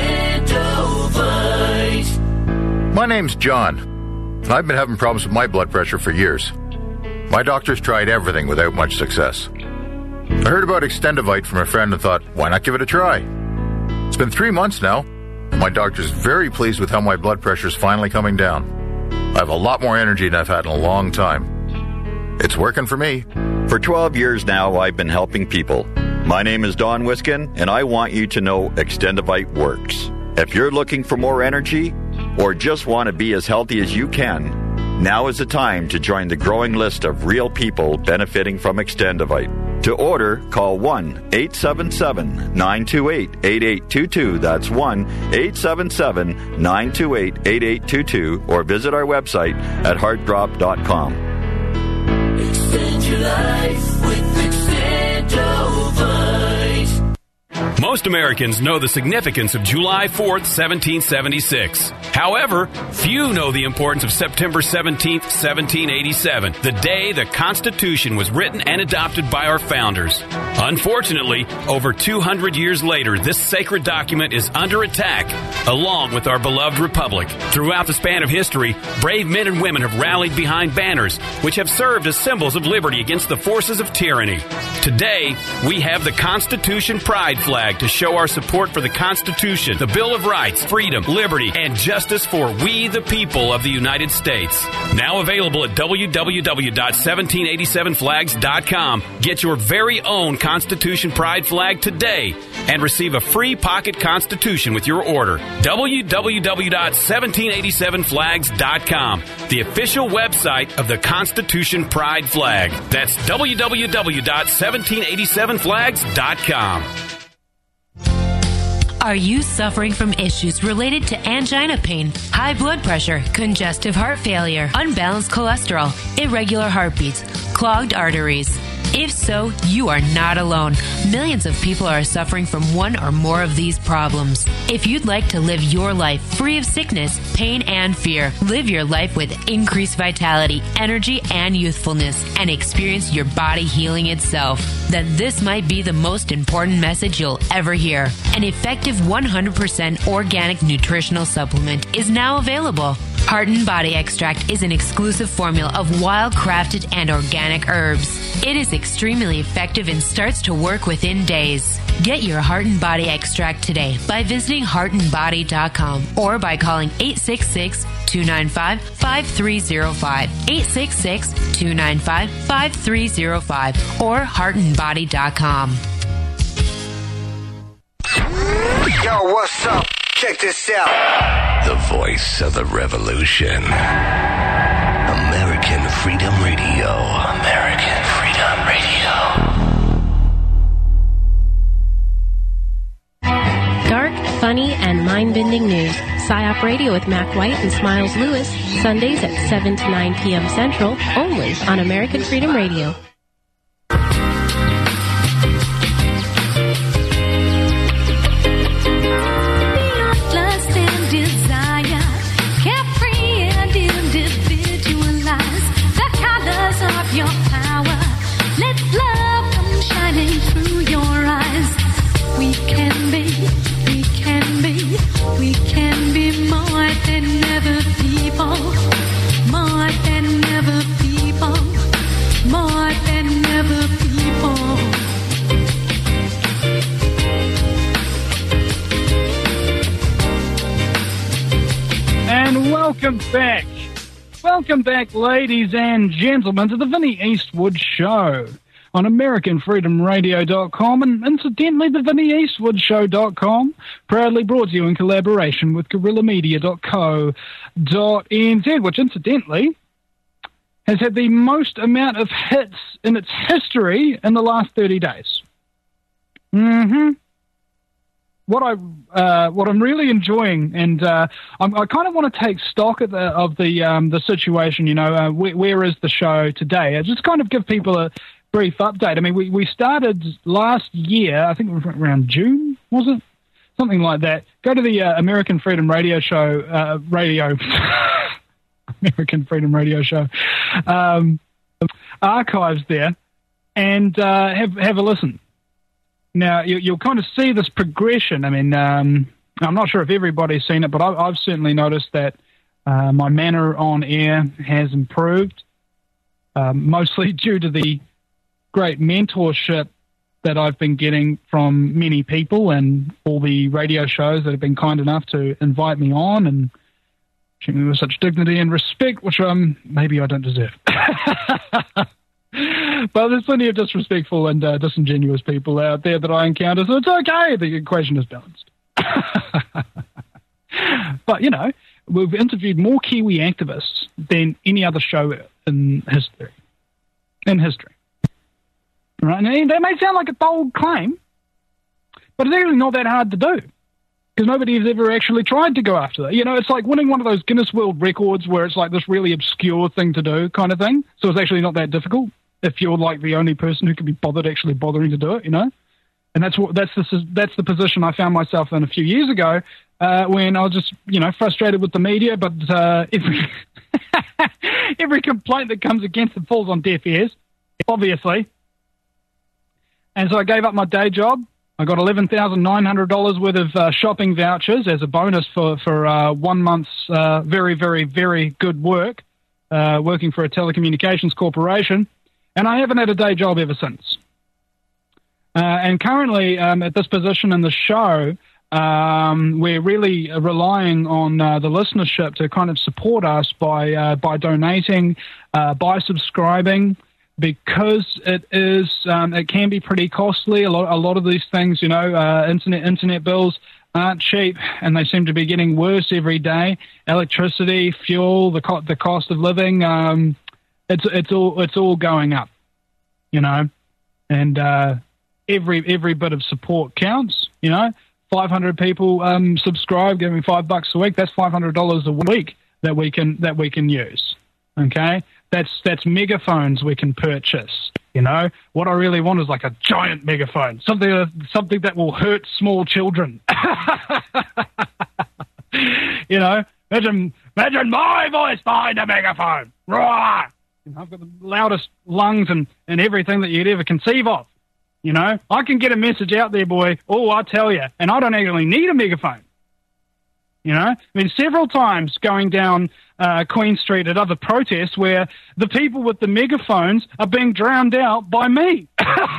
Extendovite. My name's John, and I've been having problems with my blood pressure for years. My doctor's tried everything without much success. I heard about Extendovite from a friend and thought, why not give it a try? It's been three months now, and my doctor's very pleased with how my blood pressure's finally coming down. I have a lot more energy than I've had in a long time. It's working for me. For twelve years now, I've been helping people. My name is Don Wiskin, and I want you to know Extendovite works. If you're looking for more energy, or just want to be as healthy as you can, now is the time to join the growing list of real people benefiting from Extendovite. To order, call one eight seven seven, nine two eight, eight eight two two. That's one eight seven seven, nine two eight, eight eight two two, or visit our website at heart drop dot com. Extend your life with Extendovite. Most Americans know the significance of July fourth, seventeen seventy-six. However, few know the importance of September seventeenth, seventeen eighty-seven, the day the Constitution was written and adopted by our founders. Unfortunately, over two hundred years later, this sacred document is under attack, along with our beloved republic. Throughout the span of history, brave men and women have rallied behind banners, which have served as symbols of liberty against the forces of tyranny. Today, we have the Constitution Pride flag to show our support for the Constitution, the Bill of Rights, freedom, liberty, and justice for we the people of the United States. Now available at w w w dot seventeen eighty-seven flags dot com. Get your very own Constitution Pride flag today and receive a free pocket Constitution with your order. w w w dot seventeen eighty-seven flags dot com, the official website of the Constitution Pride flag. That's w w w dot seventeen eighty-seven flags dot com. Are you suffering from issues related to angina pain, high blood pressure, congestive heart failure, unbalanced cholesterol, irregular heartbeats, clogged arteries? If so, you are not alone. Millions of people are suffering from one or more of these problems. If you'd like to live your life free of sickness, pain, and fear, live your life with increased vitality, energy, and youthfulness, and experience your body healing itself, then this might be the most important message you'll ever hear. An effective one hundred percent organic nutritional supplement is now available. Heart and Body Extract is an exclusive formula of wild-crafted and organic herbs. It is extremely effective and starts to work within days. Get your Heart and Body Extract today by visiting heart and body dot com or by calling eight six six, two nine five, five three zero five, eight six six, two nine five, five three zero five, or heart and body dot com. Yo, what's up? Check this out. The voice of the revolution. American Freedom Radio. American Freedom Radio. Dark, funny, and mind-bending news. PSYOP Radio with Mac White and Smiles Lewis. Sundays at seven to nine p.m. Central, only on American Freedom Radio. Your power, let love come shining through your eyes. We can be, we can be, we can be more than ever people, more than ever people, more than ever people. And welcome back. Welcome back, ladies and gentlemen, to the Vinnie Eastwood Show on American Freedom Radio dot com and, incidentally, the Vinnie Eastwood Show dot com, proudly brought to you in collaboration with Guerrilla Media dot co dot n z, which, incidentally, has had the most amount of hits in its history in the last thirty days. Mm-hmm. what I uh, what I'm really enjoying, and uh, I'm, I kind of want to take stock of the of the um, the situation. You know, uh, where, where is the show today? I just kind of give people a brief update. I mean, we, we started last year. I think it was around June, was it? Something like that. Go to the uh, American Freedom Radio Show. Uh, radio. American Freedom Radio Show. Um, archives there, and uh, have have a listen. Now, you, you'll kind of see this progression. I mean, um, I'm not sure if everybody's seen it, but I've, I've certainly noticed that uh, my manner on air has improved, um, mostly due to the great mentorship that I've been getting from many people and all the radio shows that have been kind enough to invite me on and treat me with such dignity and respect, which um, maybe I don't deserve. But there's plenty of disrespectful and uh, disingenuous people out there that I encounter, so it's okay. The equation is balanced. But, you know, we've interviewed more Kiwi activists than any other show in history. In history. Right? And that may sound like a bold claim, but it's actually not that hard to do, because nobody has ever actually tried to go after that. You know, it's like winning one of those Guinness World Records where it's like this really obscure thing to do kind of thing, so it's actually not that difficult if you're like the only person who can be bothered actually bothering to do it, you know? And that's what that's the, that's the position I found myself in a few years ago uh, when I was just, you know, frustrated with the media, but uh, every, every complaint that comes against it falls on deaf ears, obviously. And so I gave up my day job. I got eleven thousand nine hundred dollars worth of uh, shopping vouchers as a bonus for, for uh, one month's uh, very, very, very good work, uh, working for a telecommunications corporation. And I haven't had a day job ever since. Uh, and currently, um, at this position in the show, um, we're really relying on uh, the listenership to kind of support us by uh, by donating, uh, by subscribing, because it is um, it can be pretty costly. A lot a lot of these things, you know, uh, internet internet bills aren't cheap, and they seem to be getting worse every day. Electricity, fuel, the co- the cost of living. Um, It's it's all it's all going up, you know, and uh, every every bit of support counts. You know, five hundred people um, subscribe, giving five bucks a week. That's five hundred dollars a week that we can that we can use. Okay, that's that's megaphones we can purchase. You know, what I really want is like a giant megaphone, something that, something that will hurt small children. You know, imagine imagine my voice behind a megaphone. Roar! I've got the loudest lungs and, and everything that you'd ever conceive of. You know, I can get a message out there, boy. Oh, I tell you, and I don't actually need a megaphone. You know, I mean, several times going down uh, Queen Street at other protests where the people with the megaphones are being drowned out by me.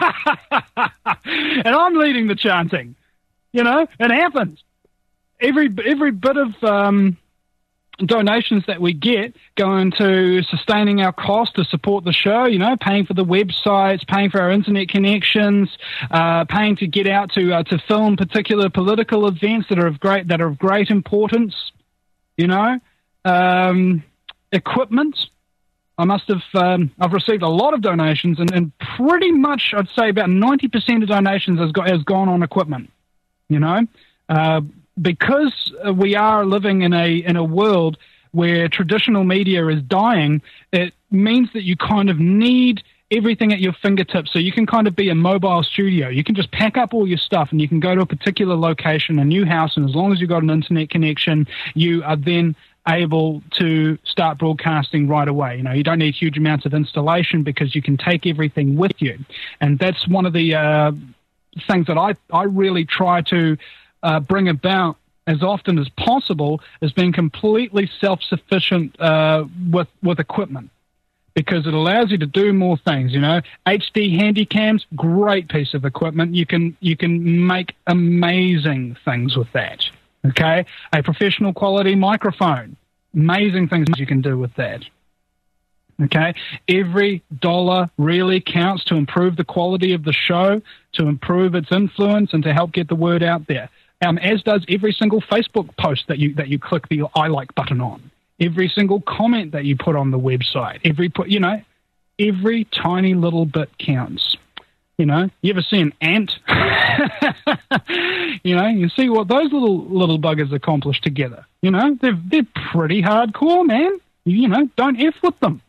And I'm leading the chanting. You know, it happens. Every, every bit of... Um, donations that we get go into sustaining our cost to support the show, you know, paying for the websites, paying for our internet connections, uh, paying to get out to uh, to film particular political events that are of great that are of great importance, you know, um, equipment. I must have um, I've received a lot of donations, and, and pretty much I'd say about ninety percent of donations has got has gone on equipment, you know. Uh, Because we are living in a in a world where traditional media is dying, it means that you kind of need everything at your fingertips. So you can kind of be a mobile studio. You can just pack up all your stuff and you can go to a particular location, a new house, and as long as you've got an internet connection, you are then able to start broadcasting right away. You know, you don't need huge amounts of installation because you can take everything with you. And that's one of the uh, things that I, I really try to Uh, bring about as often as possible, is being completely self-sufficient uh, with with equipment, because it allows you to do more things. You know, H D Handycams, great piece of equipment. You can you can make amazing things with that. Okay, a professional quality microphone, amazing things you can do with that. Okay, every dollar really counts to improve the quality of the show, to improve its influence, and to help get the word out there. Um, as does every single Facebook post that you that you click the I like button on, every single comment that you put on the website, every put, you know, every tiny little bit counts. You know, you ever see an ant? You know, you see what those little little buggers accomplish together. You know, they're they're pretty hardcore, man. You know, don't F with them.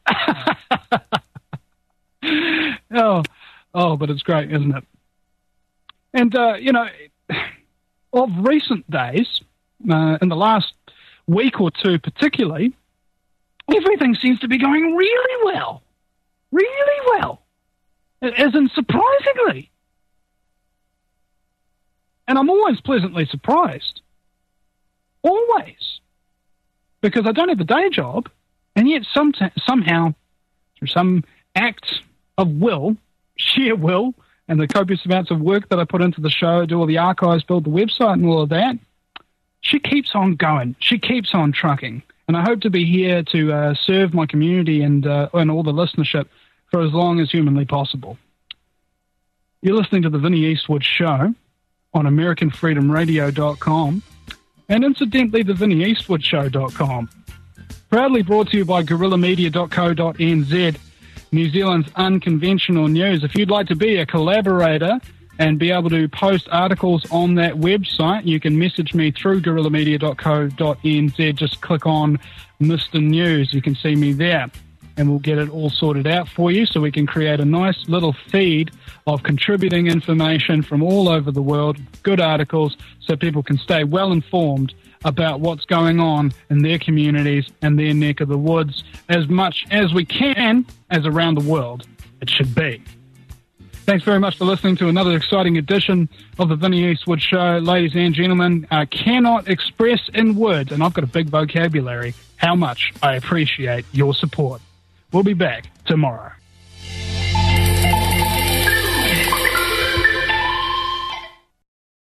oh, oh, but it's great, isn't it? And uh, you know, of recent days, uh, in the last week or two, particularly, everything seems to be going really well, really well, as in surprisingly. And I'm always pleasantly surprised. Always. Because I don't have a day job, and yet some somehow, through some act of will, sheer will, and the copious amounts of work that I put into the show, do all the archives, build the website and all of that, she keeps on going. She keeps on trucking. And I hope to be here to uh, serve my community and, uh, and all the listenership for as long as humanly possible. You're listening to the Vinnie Eastwood Show on American Freedom Radio dot com, and incidentally, the Vinnie Eastwood Show dot com. Proudly brought to you by Guerrilla Media dot co dot n z, New Zealand's unconventional news. If you'd like to be a collaborator and be able to post articles on that website, you can message me through Guerrilla Media dot co dot n z. Just click on Mister News. You can see me there, and we'll get it all sorted out for you so we can create a nice little feed of contributing information from all over the world, good articles, so people can stay well informed about what's going on in their communities and their neck of the woods as much as we can, as around the world it should be. Thanks very much for listening to another exciting edition of the Vinnie Eastwood Show. Ladies and gentlemen, I cannot express in words, and I've got a big vocabulary, how much I appreciate your support. We'll be back tomorrow.